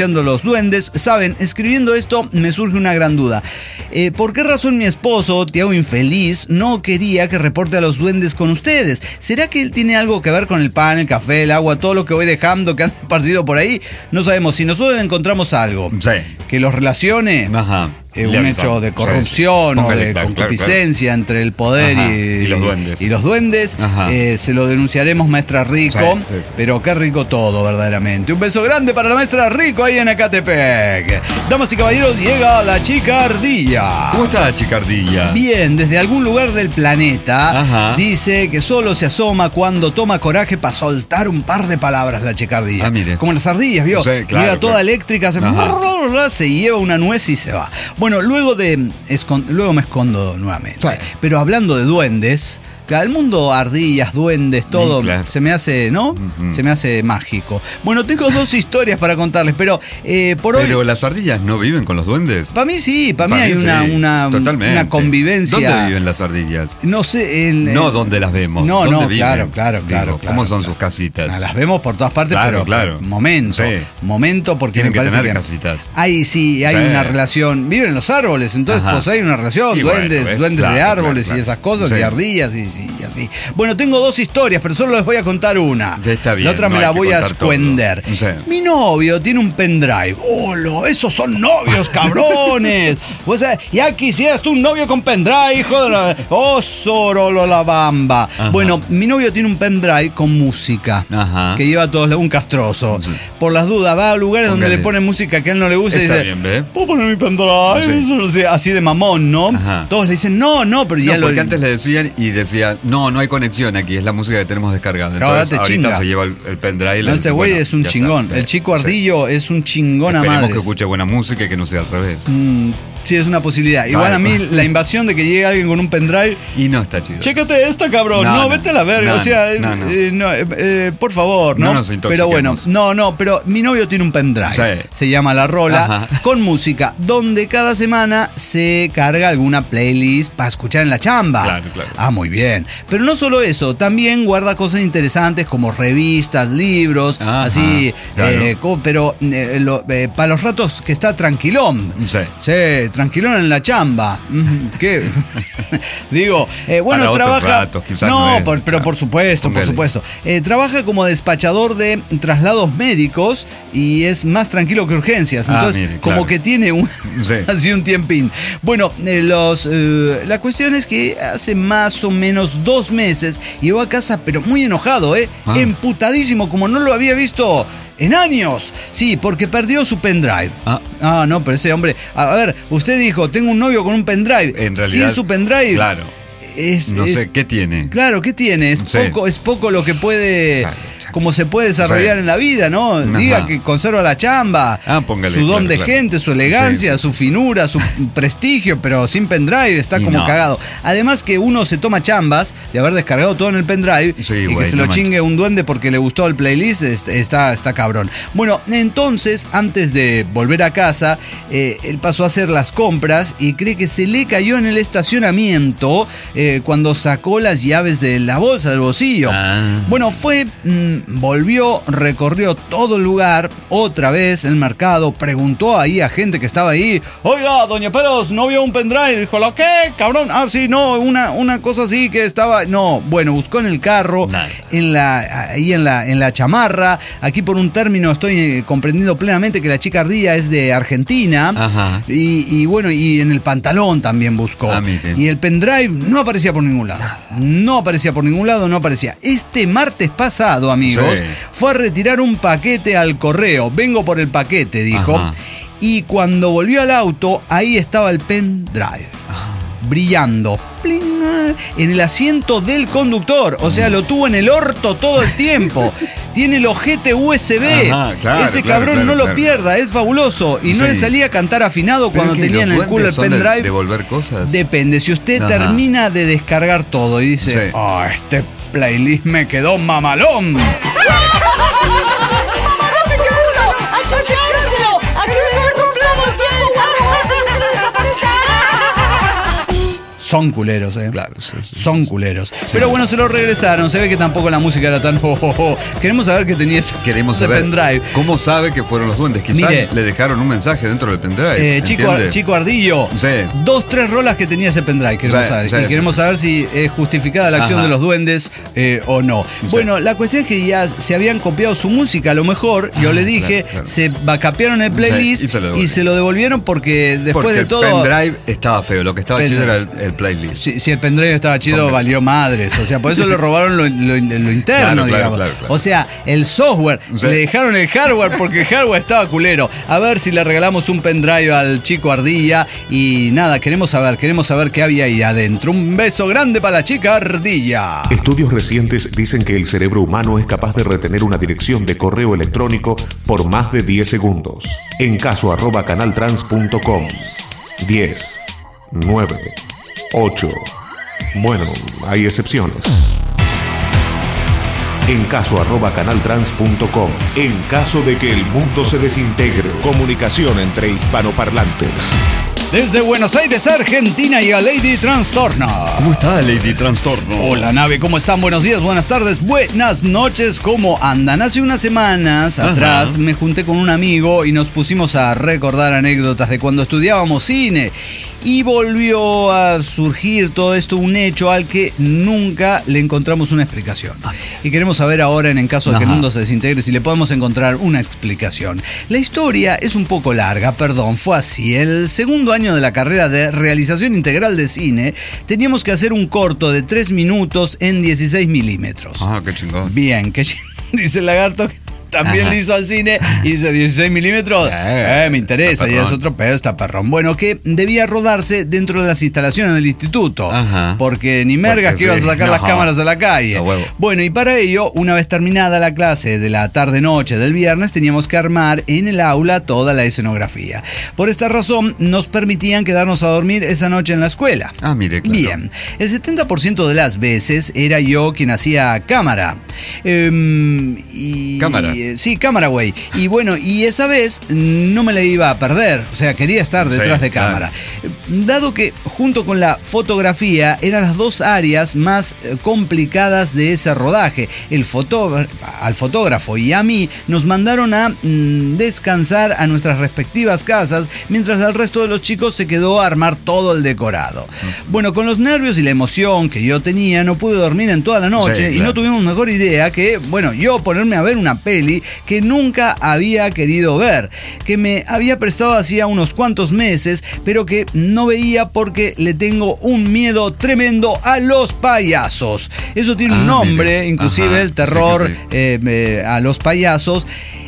denunciando los duendes. Saben, escribiendo esto me surge una gran duda. Eh, ¿Por qué razón mi esposo, Tiago Infeliz, no quería que reporte a los duendes con ustedes? ¿Será que él tiene algo que ver con el pan, el café, el agua, todo lo que voy dejando que han esparcido por ahí? No sabemos. Si nosotros encontramos algo Sí. que los relacione... Ajá. Eh, un Le hecho avisamos. de corrupción Sí. o Póngale, de claro, concupiscencia claro, entre el poder Ajá. y, Y los duendes. y los duendes, eh, se lo denunciaremos, maestra Rico. Sí, sí, sí. Pero qué rico todo, verdaderamente. Un beso grande para la maestra Rico ahí en Ecatepec. Damas y caballeros, llega la chica ardilla. ¿Cómo está la chicardilla? Bien, desde algún lugar del planeta. Ajá. Dice que solo se asoma cuando toma coraje para soltar un par de palabras la chicardilla. Ah, mire. Como las ardillas, ¿vio? Sí, claro, Llega toda claro. eléctrica, se, Ajá. se lleva una nuez y se va. Bueno, luego de escon- luego me escondo nuevamente. Sí. Pero hablando de duendes, claro, el mundo ardillas, duendes, todo Sí, claro. se me hace, ¿no? Ujú. Se me hace mágico. Bueno, tengo dos historias para contarles, pero eh, por hoy... Pero las ardillas no viven con los duendes. Para mí sí, para mí Pa' hay mí una, sí, una, totalmente. una convivencia. ¿Dónde viven las ardillas? No sé, en, No en- donde las vemos. No, ¿Dónde no, viven? claro, claro, Digo, claro. ¿Cómo claro, son claro. sus casitas? Ah, las vemos por todas partes, Claro, pero claro. momento, Sí. momento porque Tienen me que parece tener que casitas. Ahí sí, hay Sí. una relación. Viven en los árboles, entonces Ajá. pues hay una relación, Y bueno, duendes, ¿ves? duendes de Claro, árboles claro, y esas claro. cosas Sí. y ardillas y, y- y así. Bueno, tengo dos historias, pero solo les voy a contar una. Ya está bien, la otra no me hay la que voy a contar todo. escuender. Sí. Mi novio tiene un pendrive. ¡Hola! ¡Esos son novios, cabrones! O sea, ya quisieras tú un novio con pendrive, hijo de la... ¡Oh, sorolo la bamba! Ajá. Bueno, mi novio tiene un pendrive con música. Ajá. Que lleva a todos un castroso. Sí. Por las dudas, va a lugares donde Póngale. le ponen música que a él no le gusta y Está dice, bien, ¿ve? ¿puedo poner mi pendrive? Sí. Eso, así- Así de mamón, ¿no? Ajá. Todos le dicen, no, no, pero ya No, lo... porque antes le decían y decía, no, no hay conexión aquí, es la música que tenemos descargada. Claro, Entonces, ahora te ahorita chinga. se lleva el, el pendrive y le No, este dice, güey bueno, es un ya chingón. está. El chico Sí. ardillo es un chingón a Esperemos madres. que escuche buena música y que no sea al revés. Mm, sí, es una posibilidad. Igual Claro. a mí la invasión de que llegue alguien con un pendrive... Y no está chido. Chécate esta, cabrón. No, No, no. vete a la verga. No, o sea, no, no. eh, no, eh, eh, por favor, ¿no? No nos pero intoxiquemos. bueno, no, no, pero mi novio tiene un pendrive. Sí. Se llama La Rola, Ajá. con música, donde cada semana se carga alguna playlist para escuchar en la chamba. Claro, claro. Ah, muy bien. Pero no solo eso, también guarda cosas interesantes como revistas, libros, Ajá, así, claro. eh, co- pero eh, lo- eh, para los ratos que está tranquilón. Sí. Sí, tranquilón en la chamba. Mm, ¿Qué? Digo, eh, bueno, Para otros trabaja. ratos, quizás no, no es. por- pero Ah, por supuesto, póngale. por supuesto. Eh, trabaja como despachador de traslados médicos y es más tranquilo que urgencias. Ah, Entonces, mire, como claro. que tiene un Sí. así un tiempín. Bueno, eh, los eh, la cuestión es que hace más o menos dos meses llegó a casa, pero muy enojado, ¿eh? Ah. Emputadísimo, como no lo había visto en años. Sí, porque perdió su pendrive. Ah. Ah, no, pero ese hombre. A ver, usted dijo, tengo un novio con un pendrive. En realidad. Sin su pendrive. Claro. Es, No es- sé, ¿qué tiene? Claro, ¿qué tiene? Es, Sí. poco, es poco lo que puede. Claro, claro. Como se puede desarrollar Sí. en la vida, ¿no? Ajá. Diga que conserva la chamba. Ah, póngale, su don claro, de claro. gente, su elegancia, Sí, sí, su finura, su prestigio, pero sin pendrive, está Y como no. cagado. Además que uno se toma chambas de haber descargado todo en el pendrive Sí, y güey, que se no lo manches. chingue un duende porque le gustó el playlist, est- está, está cabrón. Bueno, entonces, antes de volver a casa, eh, él pasó a hacer las compras y cree que se le cayó en el estacionamiento eh, cuando sacó las llaves de la bolsa, del bolsillo. Ah. Bueno, fue, mm, volvió, recorrió todo el lugar, otra vez el mercado, preguntó ahí a gente que estaba ahí, oiga, doña Pelos, ¿no vio un pendrive? Dijo, ¿lo qué, cabrón? Ah, sí, no, una, una cosa así que estaba, no, bueno, buscó en el carro, Nada. en la, ahí en la, en la chamarra, aquí por un término estoy eh, comprendiendo plenamente que la chica ardilla es de Argentina, Ajá. y, y bueno, y en el pantalón también buscó, Ah, mire. y el pendrive no aparecía por ningún lado, no aparecía por ningún lado, no aparecía. Este martes pasado, amigos, Sí. fue a retirar un paquete al correo. Vengo por el paquete, dijo. Ajá. Y cuando volvió al auto, ahí estaba el pendrive. Brillando. Pling, en el asiento del conductor. O sea, lo tuvo en el orto todo el tiempo. Tiene el ojete U S B. Ajá, claro, Ese claro, cabrón claro, no lo claro. pierda, es fabuloso. Y no Sí. le salía a cantar afinado Pero cuando es que tenía en los el culo el duendes son de pendrive. devolver cosas. Depende, si usted Ajá. termina de descargar todo y dice, Sí. oh, este playlist me quedó mamalón. ¡A chocárselo! ¡A que le rompamos tiempo! Son culeros, ¿eh? Claro, sí, sí, Son sí, culeros. sí. Pero bueno, se lo regresaron. Se ve que tampoco la música era tan... Oh, oh, oh. Queremos saber que tenía ese, Queremos ese saber pendrive. cómo sabe que fueron los duendes. Quizás Mire, le dejaron un mensaje dentro del pendrive. Eh, chico, ¿entiende? Chico Ardillo, Sí. dos, tres rolas que tenía ese pendrive, queremos Sí, saber. sí, y sí, queremos sí. saber si es justificada la acción Ajá. de los duendes eh, o no. Sí. Bueno, la cuestión es que ya se habían copiado su música, a lo mejor, yo Ah, le dije, claro, claro. se bacapearon el playlist Sí, y se lo y devolvieron. se lo devolvieron porque después Porque de el todo... pendrive estaba feo. Lo que estaba chido era el, Pendrive. el playlist. Si, si el pendrive estaba chido, Hombre. valió madres. O sea, por eso le robaron lo, lo- lo interno, Claro, claro, digamos. claro, claro. O sea, el software, Sí. le dejaron el hardware porque el hardware estaba culero. A ver si le regalamos un pendrive al chico Ardilla. Y nada, queremos saber, queremos saber qué había ahí adentro. Un beso grande para la chica Ardilla. Estudios recientes dicen que el cerebro humano es capaz de retener una dirección de correo electrónico por más de diez segundos. En caso arroba canaltrans punto com. diez, nueve, ocho. Bueno, hay excepciones. En caso arroba canaltrans punto com. En caso de que el mundo se desintegre. Comunicación entre hispanoparlantes. Desde Buenos Aires, Argentina, y a Lady Trastorno. ¿Cómo está, Lady Trastorno? Hola, nave, ¿cómo están? Buenos días, buenas tardes, buenas noches, ¿cómo andan? Hace unas semanas Ajá. atrás me junté con un amigo y nos pusimos a recordar anécdotas de cuando estudiábamos cine. Y volvió a surgir todo esto, un hecho al que nunca le encontramos una explicación. Y queremos saber ahora, en el caso de que el Ajá. mundo se desintegre, si le podemos encontrar una explicación. La historia es un poco larga, perdón, fue así. El segundo año de la carrera de realización integral de cine, teníamos que hacer un corto de tres minutos en dieciséis milímetros. Ah, qué chingón. Bien, que dice el lagarto que también Ajá. le hizo al cine y dice dieciséis milímetros. Eh, Eh, me interesa, está y es perrón. otro pedo, está perrón. Bueno, que debía rodarse dentro de las instalaciones del instituto. Ajá. Porque ni mergas Porque que ibas sí, a sacar no. las cámaras a la calle. A huevo. Bueno, y para ello, una vez terminada la clase de la tarde-noche del viernes, teníamos que armar en el aula toda la escenografía. Por esta razón, nos permitían quedarnos a dormir esa noche en la escuela. Ah, mire, claro. Bien, el setenta por ciento de las veces era yo quien hacía cámara. Em, y, Cámara. y, sí, cámara, güey. Y bueno, y esa vez no me la iba a perder. O sea, quería estar detrás Sí, de cámara. Dado que junto con la fotografía eran las dos áreas más eh, complicadas de ese rodaje. El fotógrafo, al fotógrafo y a mí nos mandaron a mm, descansar a nuestras respectivas casas, mientras el resto de los chicos se quedó a armar todo el decorado. Bueno, con los nervios y la emoción que yo tenía, no pude dormir en toda la noche Sí, y claro. no tuvimos mejor idea que, bueno, yo ponerme a ver una peli que nunca había querido ver, que me había prestado hacía unos cuantos meses, pero que no veía porque le tengo un miedo tremendo a los payasos. Eso tiene un Ah, nombre, mire. inclusive Ajá, el sí terror que sí. eh, eh, a los payasos.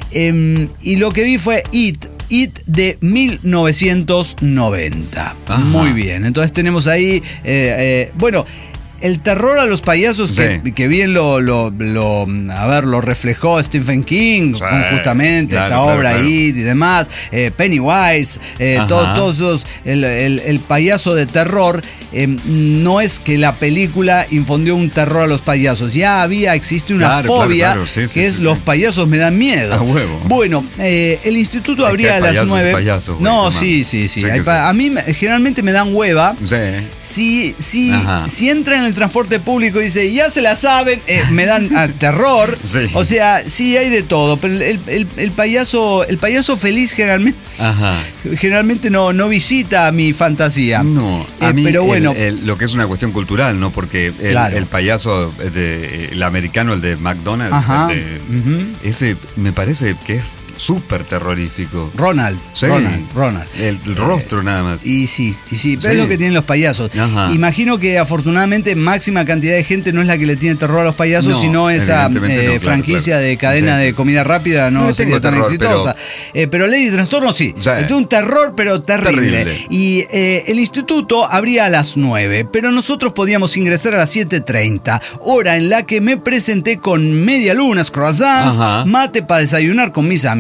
Em, y lo que vi fue It. It de mil novecientos noventa. Ajá. Muy bien, entonces tenemos ahí, eh, eh, bueno, el terror a los payasos que, Sí. que bien lo, lo, lo, a ver, lo reflejó Stephen King, Sí, con justamente claro, esta claro, obra claro. ahí y demás, eh, Pennywise, eh, Ajá. todo- todos esos, el, el- el payaso de terror. Eh, no es que la película infundió un terror a los payasos, ya había, existe una Claro, claro, fobia claro, sí, sí, que es sí, los sí. payasos me dan miedo. A huevo. Bueno, eh, el instituto Es que abría hay a las payasos y nueve. payasos, güey, no, no sí, mames. sí, sí. Sí hay que pa- sí. A mí me- generalmente me dan hueva. Sí. Si, si, Ajá. si entra en el transporte público y dice, ya se la saben, eh, me dan ah, terror. Sí. O sea, sí hay de todo, pero el, el- el payaso, el payaso feliz generalmente, Ajá. generalmente no, no visita mi fantasía. No, a Eh, mí pero el- bueno, el- lo que es una cuestión cultural, ¿no? Porque el, Claro. el payaso, de, el americano, el de McDonald's, Ajá, el de- ujú. ese me parece que es súper terrorífico. Ronald, Sí. Ronald, Ronald. El, el rostro nada más. Y sí, y sí, pero Sí. es lo que tienen los payasos. Ajá. Imagino que afortunadamente máxima cantidad de gente no es la que le tiene terror a los payasos, No, sino esa evidentemente eh, no, claro, franquicia claro. de cadena Sí, de sí, comida rápida no, No le sería tengo tan terror, exitosa. Pero, eh, pero Lady Trastorno sí. Sí. Le tengo un terror, pero terrible. Terrible. Y eh, el instituto abría a las nueve, pero nosotros podíamos ingresar a las siete treinta, hora en la que me presenté con media lunas, croissants, Ajá. mate para desayunar con mis amigos.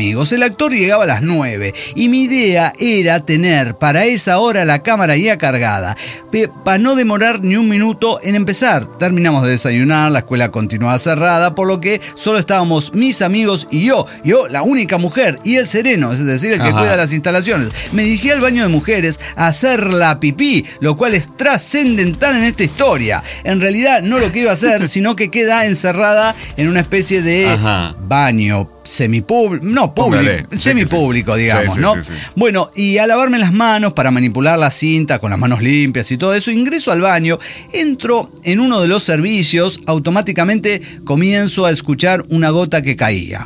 amigos. El actor llegaba a las nueve y mi idea era tener para esa hora la cámara ya cargada, para no demorar ni un minuto en empezar. Terminamos de desayunar, la escuela continuaba cerrada, por lo que solo estábamos mis amigos y yo. Yo, la única mujer, y el sereno, es decir, el que Ajá. cuida las instalaciones. Me dirigí al baño de mujeres a hacer la pipí, lo cual es trascendental en esta historia. En realidad no lo que iba a hacer, sino que queda encerrada en una especie de Ajá. baño semipúblico, no Póngale, público, sí semipúblico, que sí. digamos, Sí, sí, ¿no? sí, sí. Bueno, y a lavarme las manos para manipular la cinta con las manos limpias y todo eso, ingreso al baño, entro en uno de los servicios, automáticamente comienzo a escuchar una gota que caía.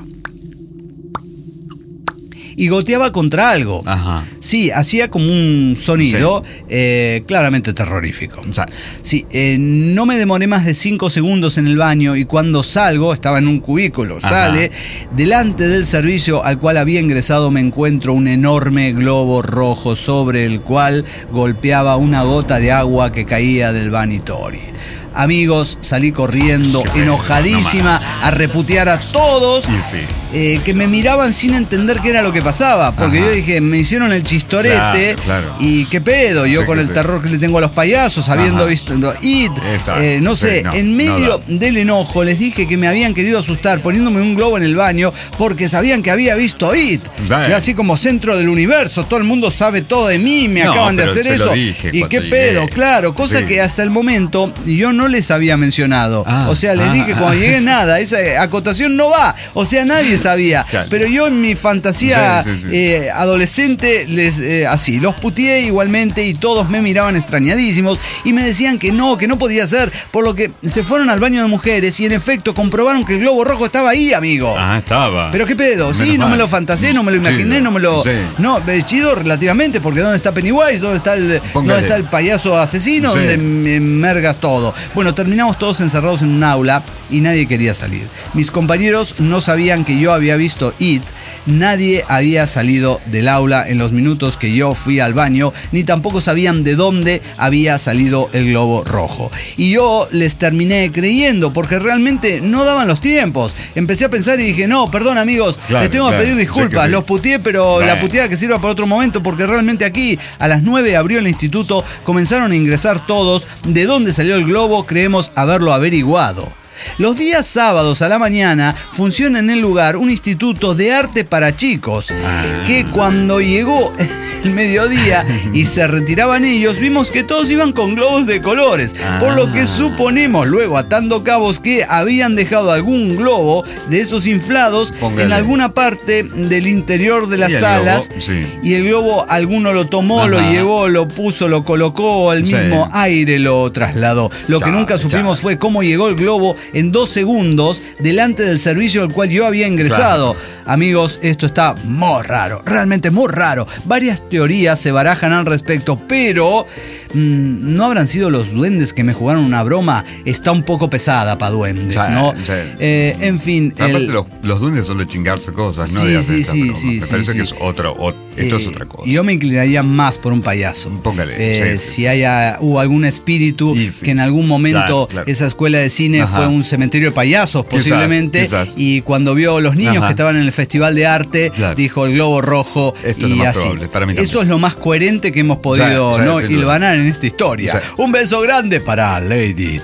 Y goteaba contra algo. Ajá. Sí, hacía como un sonido Sí. eh, claramente terrorífico. O sea, Sí, eh, no me demoré más de cinco segundos en el baño y cuando salgo, estaba en un cubículo, Ajá. sale, delante del servicio al cual había ingresado me encuentro un enorme globo rojo sobre el cual golpeaba una gota de agua que caía del vanitori. Amigos, salí corriendo, enojadísima, a reputear a todos Sí, sí. eh, que me miraban sin entender qué era lo que pasaba. Porque Ajá. yo dije, me hicieron el chistorete Claro, claro. y qué pedo, yo Sí, con que el sí. terror que le tengo a los payasos, habiendo Ajá. visto It, Exacto, eh, no sí, sé, no, en medio no del enojo les dije que me habían querido asustar poniéndome un globo en el baño porque sabían que había visto It. Sí. Y así como centro del universo, todo el mundo sabe todo de mí, me No, acaban de pero hacer te lo eso. dije Y cuando qué llegué. pedo, claro, cosa Sí. que hasta el momento yo no les había mencionado. Ah, o sea, les ah, dije ah. cuando llegué nada, esa acotación no va. O sea, nadie sabía. Claro. Pero yo en mi fantasía Sí, sí, sí. eh, adolescente, les eh, así, los puteé igualmente y todos me miraban extrañadísimos y me decían que no, que no podía ser, por lo que se fueron al baño de mujeres y en efecto comprobaron que el globo rojo estaba ahí, amigo. Ah, estaba. Pero qué pedo, sí, Menos no me mal. lo fantaseé, no me lo Sí, imaginé, no me lo... sí. No, eh, chido relativamente, porque ¿dónde está Pennywise? ¿Dónde está el, Póngale. ¿dónde está el payaso asesino? Sí. ¿Dónde me mergas todo? Bueno, terminamos todos encerrados en un aula y nadie quería salir. Mis compañeros no sabían que yo había visto It. Nadie había salido del aula en los minutos que yo fui al baño, ni tampoco sabían de dónde había salido el globo rojo. Y yo les terminé creyendo, porque realmente no daban los tiempos. Empecé a pensar y dije, no, perdón amigos, Claro, les tengo claro, que pedir sí disculpas, que sí. los puteé, pero Bueno. la puteada que sirva para otro momento, porque realmente aquí a las nueve abrió el instituto, comenzaron a ingresar todos. ¿De dónde salió el globo? Creemos haberlo averiguado. Los días sábados a la mañana funciona en el lugar un instituto de arte para chicos, que cuando llegó el mediodía y se retiraban ellos, vimos que todos iban con globos de colores, por lo que suponemos luego, atando cabos, que habían dejado algún globo de esos inflados Póngale. en alguna parte del interior de las Y el salas, globo, sí. y el globo alguno lo tomó, Ajá. lo llevó, lo puso, lo colocó, el Sí. mismo aire lo trasladó. Lo que Chale, nunca supimos chale. fue cómo llegó el globo en dos segundos delante del servicio al cual yo había ingresado. Amigos, esto está muy raro, realmente muy raro. Varias teorías se barajan al respecto, pero mmm, ¿no habrán sido los duendes que me jugaron una broma? Está un poco pesada para duendes, Sí, ¿no? sí. Eh, en fin. Aparte, el- los, los duendes son de chingarse cosas, ¿no? Sí, De hacer sí, estas sí, bromas. sí, Me sí, parece sí. que es otro. o- esto es Eh, otra cosa. Yo me inclinaría más por un payaso. Póngale, Eh, sí, sí. si haya, hubo algún espíritu Y sí. que en algún momento Claro, claro. esa escuela de cine Ajá. fue un cementerio de payasos, Quizás, posiblemente. quizás. Y cuando vio a los niños Ajá. que estaban en el festival de arte, Claro. dijo el globo rojo. Esto es y lo más así. probable, para mí también. Eso es lo más coherente que hemos podido Sí, sí, ¿no? sin duda. hilvanar en esta historia. Sí. Un beso grande para Lady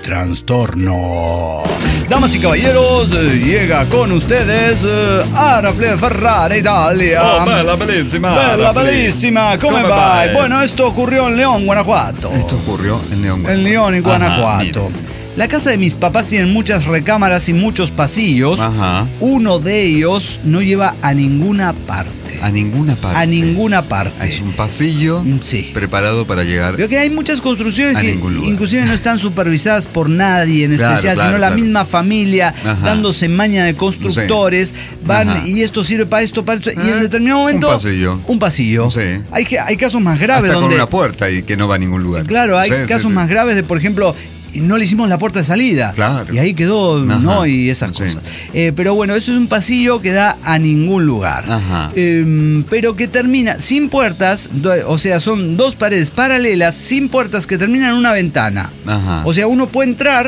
Trastorno. Damas y caballeros, eh, llega con ustedes eh, Arafle Ferrara Italia. Oh, bella, bellissima, Bella, Arafle. bellissima, come Come vai? vai? Bueno, esto ocurrió en León, Guanajuato. Esto ocurrió en León. En León, en Ajá, Guanajuato. mira. La casa de mis papás tiene muchas recámaras y muchos pasillos. Ajá. Uno de ellos no lleva a ninguna parte. A ninguna parte. A ninguna parte. Es un pasillo Mm, sí. preparado para llegar. Veo que hay muchas construcciones A que ningún lugar. inclusive no están supervisadas por nadie en Claro, especial, claro, sino la claro. misma familia Ajá. dándose maña de constructores, van Ajá. y esto sirve para esto, para esto, y en Eh, determinado momento... un pasillo. Un pasillo. Sí. Hay, que- hay casos más graves Hasta donde... con una puerta y que no va a ningún lugar. Claro, hay Sí, sí, casos sí. más graves de, por ejemplo, no le hicimos la puerta de salida. Claro. Y ahí quedó, Ajá. ¿no? Y esas Sí. cosas. Eh, pero bueno, eso es un pasillo que da a ningún lugar. Ajá. Eh, pero que termina sin puertas, do- o sea, son dos paredes paralelas sin puertas que terminan en una ventana. Ajá. O sea, uno puede entrar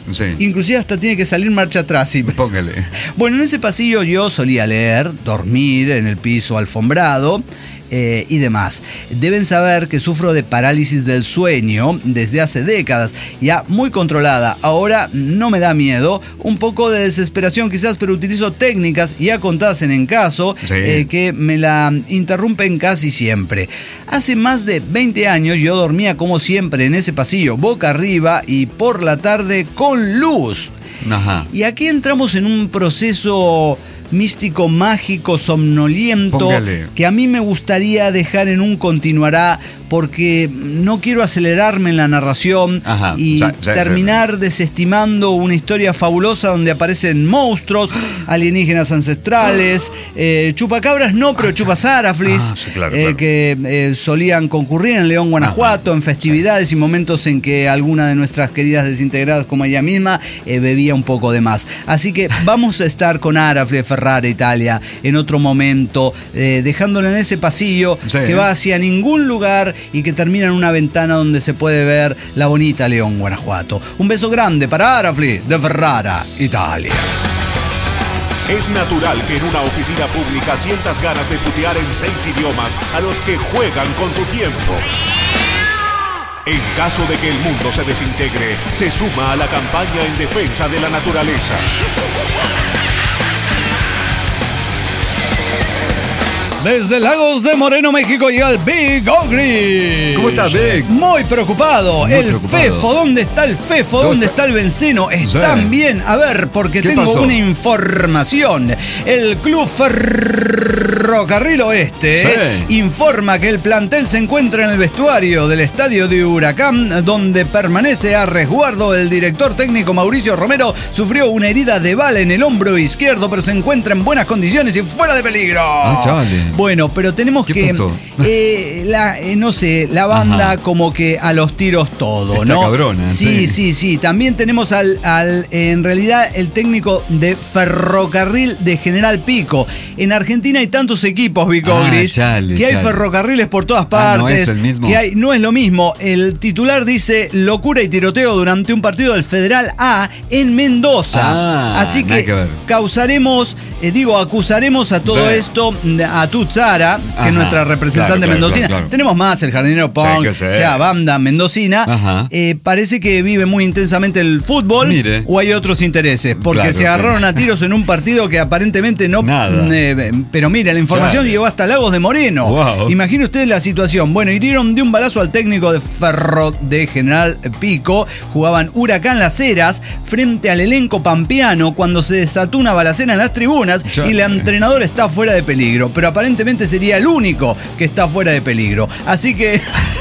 Sí. Inclusive hasta tiene que salir marcha atrás. Y... Póngale. Bueno, en ese pasillo yo solía leer, dormir en el piso alfombrado. Eh, y demás. Deben saber que sufro de parálisis del sueño desde hace décadas, ya muy controlada. Ahora no me da miedo, un poco de desesperación quizás, pero utilizo técnicas ya contadas en En Caso, sí. eh, que me la interrumpen casi siempre. Hace más de veinte años yo dormía como siempre en ese pasillo, boca arriba y por la tarde con luz. Ajá. Y aquí entramos en un proceso místico, mágico, somnoliento, Póngale. que a mí me gustaría dejar en un continuará, porque no quiero acelerarme en la narración. Ajá. y Ya, ya, terminar ya. desestimando una historia fabulosa donde aparecen monstruos, alienígenas ancestrales, eh, chupacabras no, pero Ah, chupazáraflis, ah, sí, claro, eh, claro. que eh, solían concurrir en León, Guanajuato, Ajá. en festividades y momentos en que alguna de nuestras queridas desintegradas, como ella misma, eh, bebía un poco de más. Así que vamos a estar con Arafli de Ferrara, Italia, en otro momento, eh, dejándolo en ese pasillo Sí. que va hacia ningún lugar y que termina en una ventana donde se puede ver la bonita León, Guanajuato. Un beso grande para Arafli de Ferrara, Italia. Es natural que en una oficina pública sientas ganas de putear en seis idiomas a los que juegan con tu tiempo. En caso de que el mundo se desintegre, se suma a la campaña en defensa de la naturaleza. Desde Lagos de Moreno, México, llega el Big Ogre. ¿Cómo estás, Big? Muy preocupado. Muy el preocupado. Fefo, ¿dónde está el Fefo? ¿Dónde ¿Dónde está? está el Benceno? Están Sí. bien. A ver, porque ¿Qué tengo pasó? una información. El Club Ferrocarril Oeste Sí. informa que el plantel se encuentra en el vestuario del estadio de Huracán, donde permanece a resguardo. El director técnico Mauricio Romero sufrió una herida de bala en el hombro izquierdo, pero se encuentra en buenas condiciones y fuera de peligro. Ah, chale. Bueno, pero tenemos ¿Qué que, pasó? eh, la, eh, no sé, la banda Ajá. como que a los tiros todo, Está ¿no? cabrona, sí, sí. sí, sí. También tenemos al, al, en realidad, el técnico de Ferrocarril de General Pico. En Argentina hay tantos equipos, Vicogris, Ah, chale, que hay chale. ferrocarriles por todas Ah, partes. no es el mismo. Que hay, no es lo mismo. El titular dice locura y tiroteo durante un partido del Federal A en Mendoza. Ah, Así nada que, que ver. causaremos, eh, digo, acusaremos a todo Sí. esto a Tutzara, que Ajá. es nuestra representante Claro, claro, mendocina. claro, claro. Tenemos más, el jardinero Punk, que sí. o sea, banda mendocina. Ajá. Eh, parece que vive muy intensamente el fútbol. Mire. O hay otros intereses, porque Claro, se agarraron sí. a tiros en un partido que aparentemente no. Nada. eh, pero mire, la información Claro. llegó hasta Lagos de Moreno. Wow. Imagine usted la situación. Bueno, hirieron de un balazo al técnico de Ferro de General Pico. Jugaban Huracán Las Heras frente al elenco pampeano cuando se desató una balacera en las tribunas Ya. y el entrenador está fuera de peligro. Pero aparentemente sería el único que está fuera de peligro. Así que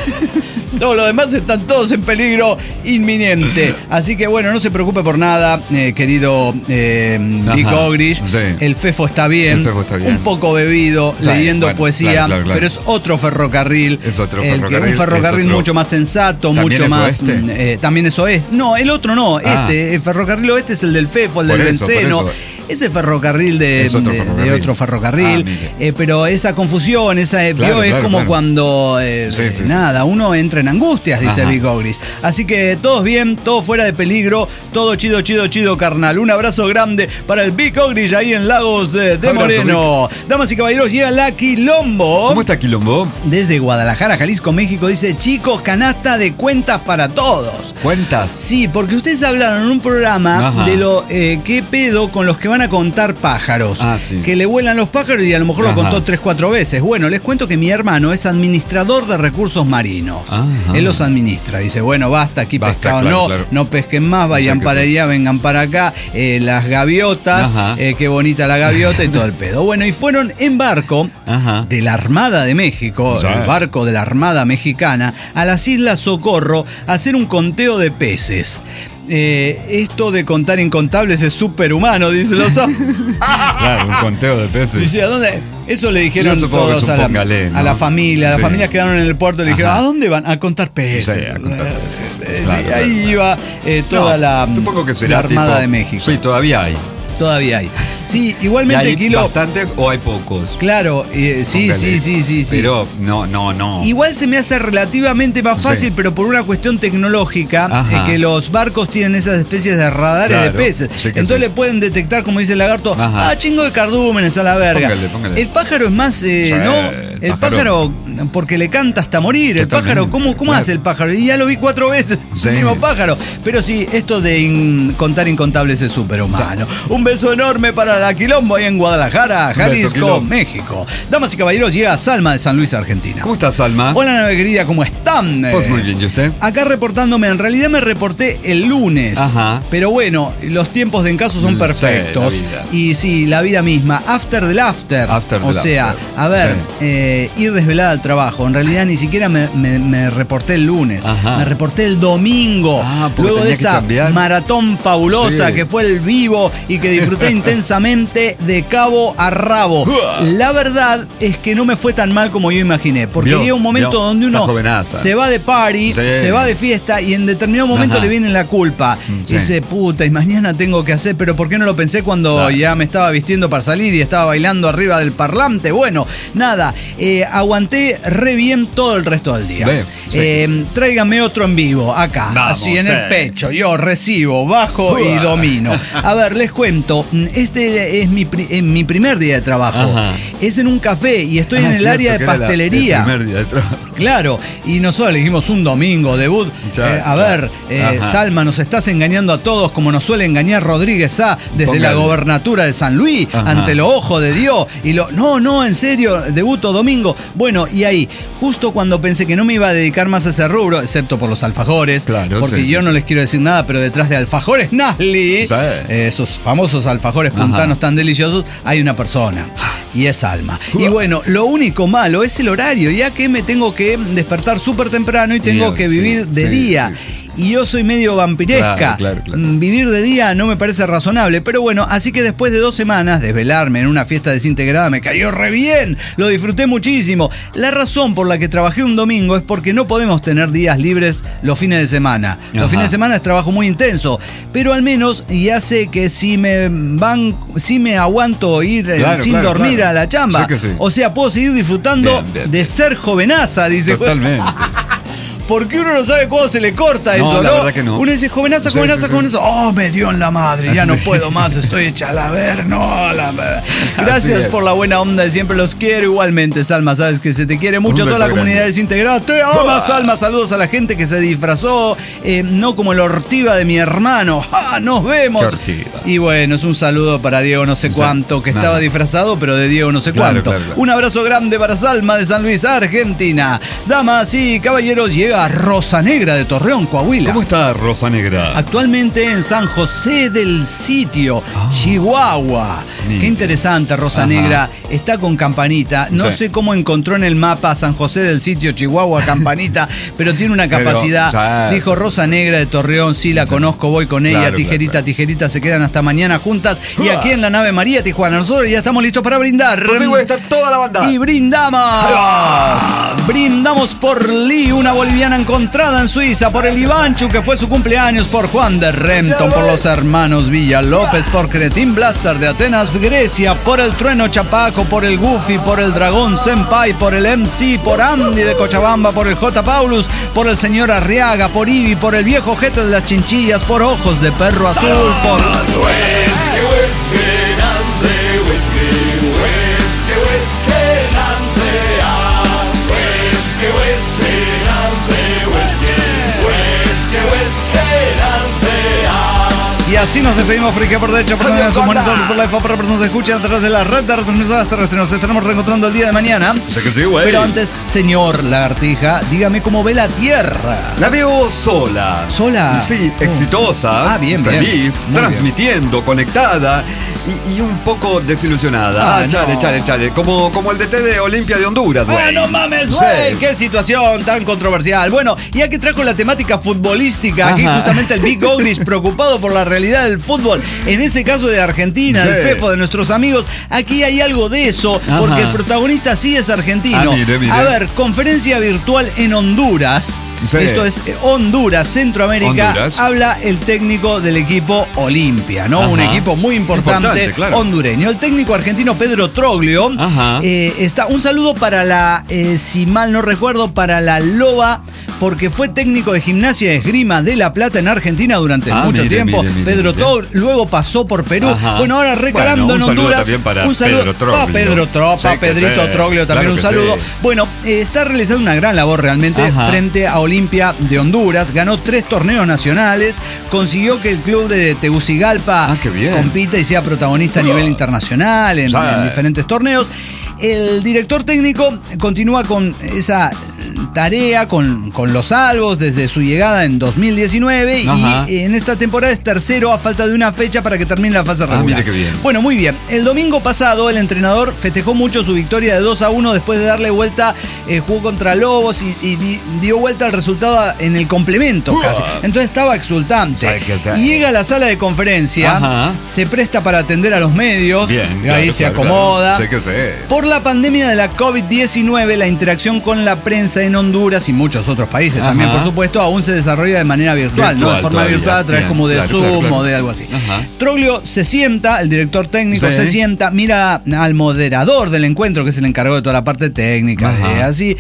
todos los demás están todos en peligro inminente. Así que bueno, no se preocupe por nada, eh, querido eh, Vic Ajá, Ogrish. sí. El Fefo está bien. El Fefo está bien. Un poco bebido, Sí, leyendo bueno, poesía, claro, claro, claro. pero es otro ferrocarril. Es otro El que- ferrocarril, un ferrocarril es otro- mucho más sensato, ¿También mucho es más. oeste? mm, eh, también es oeste. No, el otro no, Ah. este. El ferrocarril oeste es el del Fefo, el Por del eso, por Benceno. eso. Ese ferrocarril de, Es otro de- de ferrocarril. otro ferrocarril. Ah, mire. Eh, pero esa confusión, esa eh, Claro, vio, es claro, como claro. cuando eh, Sí, sí, sí. nada, uno entra en angustias, dice Ajá. Vic Ogrish. Así que todos bien, todo fuera de peligro, todo chido, chido, chido, carnal. Un abrazo grande para el Vic Ogrish ahí en Lagos de, de Abrazo, Moreno. Damas y caballeros, llega la Quilombo. ¿Cómo está Quilombo? Desde Guadalajara, Jalisco, México, dice, chicos, canasta de cuentas para todos. ¿Cuentas? Sí, porque ustedes hablaron en un programa Ajá. de lo eh, qué pedo con los que van a contar pájaros. Ah, sí. Que le vuelan los pájaros y a lo mejor Ajá. lo contó tres, cuatro veces. Bueno, les cuento que mi hermano es administrador de recursos marinos. Ajá. Él los administra. Dice, bueno, basta, aquí Basta, pescado, claro, no, claro. no pesquen más, vayan O sea que para sí. allá, vengan para acá. Eh, las gaviotas, Ajá. eh, qué bonita la gaviota y todo el pedo. Bueno, y fueron en barco Ajá. de la Armada de México, Sí. el barco de la Armada Mexicana, a las Islas Socorro a hacer un conteo de peces. Eh, esto de contar incontables es superhumano, dice los Claro, un conteo de peces. Dice, ¿a dónde? Eso le dijeron Yo supongo que todos es un a la, pongalé, ¿no? a la familia. Las Sí. familias quedaron en el puerto y le dijeron, Ajá. ¿a dónde van? A contar peces. Sí, a contar peces. Sí, sí, Claro, sí, claro, ahí claro. iba eh, toda No, la, supongo que será la Armada tipo- de México. Sí, todavía hay. Todavía hay. Sí, igualmente, ¿Y hay Kilo. bastantes o hay pocos? Claro, eh, sí, Póngale. sí, sí, sí, sí. Pero no, no, no. Igual se me hace relativamente más fácil, Sí. pero por una cuestión tecnológica, Ajá. eh, que los barcos tienen esas especies de radares Claro, de peces. sí que Entonces sí. le pueden detectar, como dice el lagarto, Ajá. ah, chingo de cardúmenes a la verga. Póngale, póngale. El pájaro es más, eh, Sí, ¿no? el El pájaro, pájaro, porque le canta hasta morir. El Totalmente, pájaro, ¿cómo, cómo claro. hace el pájaro? Y ya lo vi cuatro veces, Sí. el mismo pájaro. Pero sí, esto de in- contar incontables es superhumano. Un beso enorme para la Quilombo ahí en Guadalajara, beso, Jalisco, Quilombo. México. Damas y caballeros, llega Salma de San Luis, Argentina. ¿Cómo estás, Salma? Hola, nave querida, ¿cómo están? Pues Eh, muy bien, ¿y usted? Acá reportándome, en realidad me reporté el lunes. Ajá. Pero bueno, los tiempos de Encaso son Sí, perfectos. la vida. Y sí, la vida misma. After del after. After o del sea, after. a ver, Sí. eh, ir desvelada al trabajo. En realidad ni siquiera me, me- me reporté el lunes. Ajá. Me reporté el domingo. Ah, porque luego de tenía que esa chambear. maratón fabulosa Sí. que fue el vivo y que disfruté intensamente de cabo a rabo. La verdad es que no me fue tan mal como yo imaginé. Porque Vio, llega un momento vio, donde uno está jovenaza. se va de party, Sí. se va de fiesta y en determinado momento Ajá. le viene la culpa. Mm, Y sí. dice, puta, y mañana tengo que hacer, pero ¿por qué no lo pensé cuando Claro. ya me estaba vistiendo para salir y estaba bailando arriba del parlante? Bueno, nada, eh, aguanté re bien todo el resto del día. Ve, sí, Eh, sí. Tráigame otro en vivo, acá, Vamos, así en sí. el pecho. Yo recibo, bajo y Uah. domino. A ver, les cuento, este es mi, pri- eh, mi primer día de trabajo. Ajá. Es en un café y estoy Ah, en el cierto, área de que era la- pastelería. el primer día de trabajo. Claro, y nosotros elegimos un domingo, debut. Ya, Eh, a ya. ver, eh, Ajá. Salma, nos estás engañando a todos como nos suele engañar Rodríguez A desde Póngale. la gobernatura de San Luis, Ajá. ante los ojos de Dios. Y lo, no, no, en serio, debuto domingo. Bueno, y ahí, justo cuando pensé que no me iba a dedicar más a ese rubro, excepto por los alfajores, Claro, porque sí, yo sí, no sí. les quiero decir nada, pero detrás de alfajores Nasli, Sí. eh, esos famosos alfajores Ajá. puntanos tan deliciosos, hay una persona. Y es Alma. Y bueno, lo único malo es el horario, ya que me tengo que despertar súper temprano y tengo Y, que sí, vivir de sí, día. sí, sí, sí. Y yo soy medio vampiresca. Claro, claro, claro. Mm, Vivir de día no me parece razonable. Pero bueno, así que después de dos semanas de desvelarme en una fiesta desintegrada me cayó re bien. Lo disfruté muchísimo. La razón por la que trabajé un domingo es porque no podemos tener días libres los fines de semana. Los Ajá. fines de semana es trabajo muy intenso. Pero al menos ya sé que si me van, si me aguanto ir eh, Claro, sin claro, dormir claro. a la chamba. Sí que sí. O sea, puedo seguir disfrutando Bien, bien, de bien. ser jovenaza, dice. Totalmente. Porque uno no sabe cuándo se le corta No, eso, ¿no? la verdad que no. Uno dice, jovenaza, Sí, jovenaza, sí, sí. jovenaza. Oh, me dio en la madre, ya no Sí. puedo más, estoy hecha a la ver, no, a la ver. Gracias es. por la buena onda, de siempre los quiero igualmente, Salma, sabes que se te quiere mucho, Un toda la beso comunidad grande. desintegrada. Te ama, Salma, saludos a la gente que se disfrazó, eh, no como el ortiva de mi hermano. ¡Ah, nos vemos! Qué ortiva. Y bueno, es un saludo para Diego no sé Sí, cuánto, que nada. estaba disfrazado, pero de Diego no sé Claro, cuánto. claro, claro. Un abrazo grande para Salma de San Luis, Argentina. Damas y caballeros, llega Rosa Negra de Torreón, Coahuila. ¿Cómo está Rosa Negra? Actualmente en San José del Sitio, Chihuahua. Mira. Qué interesante, Rosa Ajá. Negra. Está con Campanita. No Sí. sé cómo encontró en el mapa San José del Sitio, Chihuahua, Campanita, pero tiene una Pero, capacidad. sí. Dijo Rosa Negra de Torreón, sí, la Sí. conozco, voy con ella. Claro, tijerita, claro, claro. tijerita, se quedan hasta mañana juntas. Y aquí en la nave María Tijuana, nosotros ya estamos listos para brindar. Por fin, güey, está toda la banda. Y brindamos. Brindamos por Lee, una boliviana encontrada en Suiza, por el Ivanchu, que fue su cumpleaños, por Juan de Renton, por los hermanos Villa López, por Cretin Blaster de Atenas, Grecia, por el Trueno Chapaco, por el Goofy, por el Dragón Senpai, por el M C, por Andy de Cochabamba, por el J. Paulus, por el señor Arriaga, por Ibi, por el viejo Jete de las Chinchillas, por Ojos de Perro Azul, por... Y así nos despedimos por izquierda, por derecha, por Adiós, medio de sus banda. monitores, por la F A para que nos escuchen a través de la red de retransmisoras terrestres. Nos estaremos reencontrando el día de mañana. Sé que sí, güey. Pero antes, señor Lagartija, dígame cómo ve la Tierra. La veo sola. ¿Sola? Sí, Oh. exitosa. Ah, bien, bien. Feliz, Muy transmitiendo, conectada y, y un poco desilusionada. Ah, Ah, chale, no. chale, chale. Como, como el D T de Olimpia de Honduras, güey. Ah, no mames, Sí. güey, qué situación tan controversial. Bueno, ya que trajo la temática futbolística, aquí Ajá. justamente el Big Ogris preocupado por la realidad del fútbol, en ese caso de Argentina, Sí. el FEFO de nuestros amigos, aquí hay algo de eso, porque Ajá. el protagonista sí es argentino. Ah, mire, mire. A ver, conferencia virtual en Honduras. Sí. Esto es Honduras, Centroamérica. Honduras. Habla el técnico del equipo Olimpia, ¿no? Ajá. Un equipo muy importante, Importante, claro. hondureño. El técnico argentino Pedro Troglio. Ajá. Eh, está, un saludo para la, eh, si mal no recuerdo, para la Loba, porque fue técnico de Gimnasia de Esgrima de La Plata en Argentina durante Ah, mucho mire, tiempo. mire, mire, Pedro mire. Troglio, luego pasó por Perú. Ajá. Bueno, ahora recalando Bueno, un en saludo Honduras. también para un saludo Pedro Troglio. para Pedro Tropa, Sí que Pedrito sí, Troglio, también claro un que saludo. sí. Bueno, eh, está realizando una gran labor realmente Ajá. frente a Olimpia de Honduras. Ganó tres torneos nacionales, consiguió que el club de Tegucigalpa Ah, qué bien. compita y sea protagonista a nivel internacional en, Sí. en diferentes torneos. El director técnico continúa con esa tarea con, con los Albos desde su llegada en dos mil diecinueve. Ajá. Y en esta temporada es tercero a falta de una fecha para que termine la fase Ah, regular. mire qué bien. Bueno, muy bien. El domingo pasado el entrenador festejó mucho su victoria de dos a uno después de darle vuelta, eh, jugó contra Lobos y, y di- dio vuelta al resultado en el complemento casi. Entonces estaba exultante. ¿Sabe qué hacer? Y llega a la sala de conferencia, Ajá. se presta para atender a los medios, Bien, y claro, ahí se claro, acomoda. claro. Sí que sé. Por la pandemia de la COVID diecinueve, la interacción con la prensa en Honduras y muchos otros países Ajá. también, por supuesto, aún se desarrolla de manera virtual, ¿no? Virtual De forma todavía, virtual, a través bien, como de claro, Zoom claro, claro. o de algo así. Ajá. Troglio se sienta, el director técnico Sí. se sienta, mira al moderador del encuentro, que es el encargado de toda la parte técnica, Ajá. de así,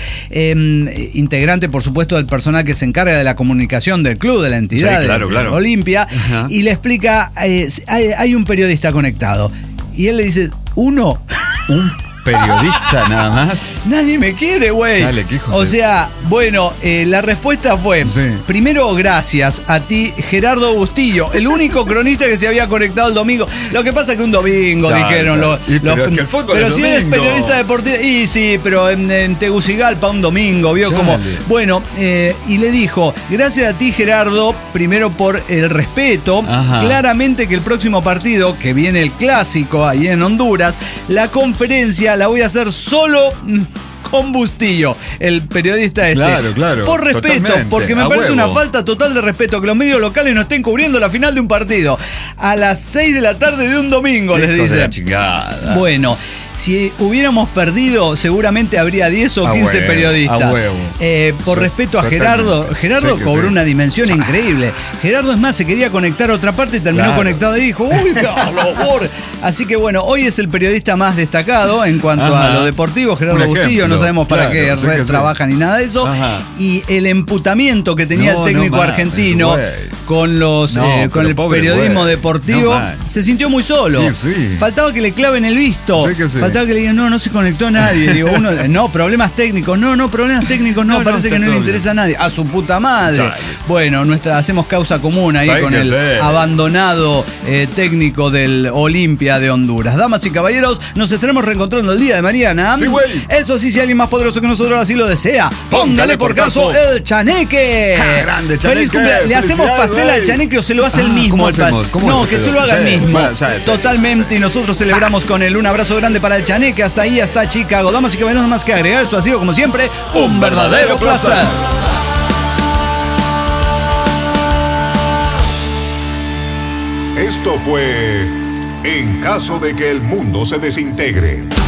eh, integrante, por supuesto, del personal que se encarga de la comunicación del club, de la entidad, Sí, claro, de claro. Olimpia, Ajá. y le explica, eh, hay, hay un periodista conectado. Y él le dice, ¿uno? Un periodista nada más. Nadie me quiere, güey. Chale, qué hijos O de- sea, bueno, eh, la respuesta fue, Sí. primero gracias a ti, Gerardo Bustillo, el único cronista que se había conectado el domingo. Lo que pasa es que un domingo Claro, dijeron claro. los... Y pero los- es que el fútbol pero es si eres domingo. periodista deportivo... Y sí, pero en, en Tegucigalpa un domingo, vio Chale. como... Bueno, eh, y le dijo, gracias a ti, Gerardo, primero por el respeto. Ajá. Claramente que el próximo partido, que viene el clásico ahí en Honduras, la conferencia la voy a hacer solo mm, con Bustillo, el periodista este. Claro, claro, Por respeto, totalmente, porque me a parece huevo. una falta total de respeto que los medios locales no estén cubriendo la final de un partido. A las seis de la tarde de un domingo, les Hijos de dice. la chingada. Bueno, si hubiéramos perdido, seguramente habría diez o A quince huevo, periodistas. a huevo. Eh, por Sí, respeto a totalmente. Gerardo, Gerardo Sí que cobró sí. una dimensión increíble. Gerardo, es más, se quería conectar a otra parte y terminó Claro. conectado y dijo, uy, Carlos, por. Así que bueno, hoy es el periodista más destacado en cuanto Ajá. a lo deportivo, Gerardo Un ejemplo, Bustillo, no sabemos para claro, qué sí red que sí. trabaja ni nada de eso. Ajá. Y el emputamiento que tenía No, el técnico no mames, argentino güey. con los No, eh, con pero el pobre periodismo güey. deportivo, No, man. se sintió muy solo. Sí, sí. Faltaba que le claven el visto. Sí que sí. Faltaba que le digan, no, no se conectó nadie. Digo, uno, no, problemas técnicos. No, no, problemas técnicos, no, No, no, parece está que no le todo interesa a nadie. A su puta madre. Chale. Bueno, nuestra, hacemos causa común ahí ¿Sabe con qué el sé? abandonado eh, técnico del Olimpia de Honduras. Damas y caballeros, nos estaremos reencontrando el día de mañana. Sí, güey. Eso sí, si alguien más poderoso que nosotros así lo desea, póngale por caso el chaneque. Ja, grande, Chaneque. Feliz cumpleaños. ¿Le hacemos Felicidades, pastel al güey. chaneque o se lo hace el Ah, mismo? ¿cómo el pa- hacemos? ¿Cómo no, se que lo- se lo haga el sí, mismo. bueno, sí, sí, sí, Totalmente. sí, sí. Y nosotros celebramos con él. Un abrazo grande para el chaneque. Hasta ahí, hasta Chicago. Damas y caballeros, nada más que agregar. Esto ha sido, como siempre, un verdadero placer. Esto fue En caso de que el mundo se desintegre.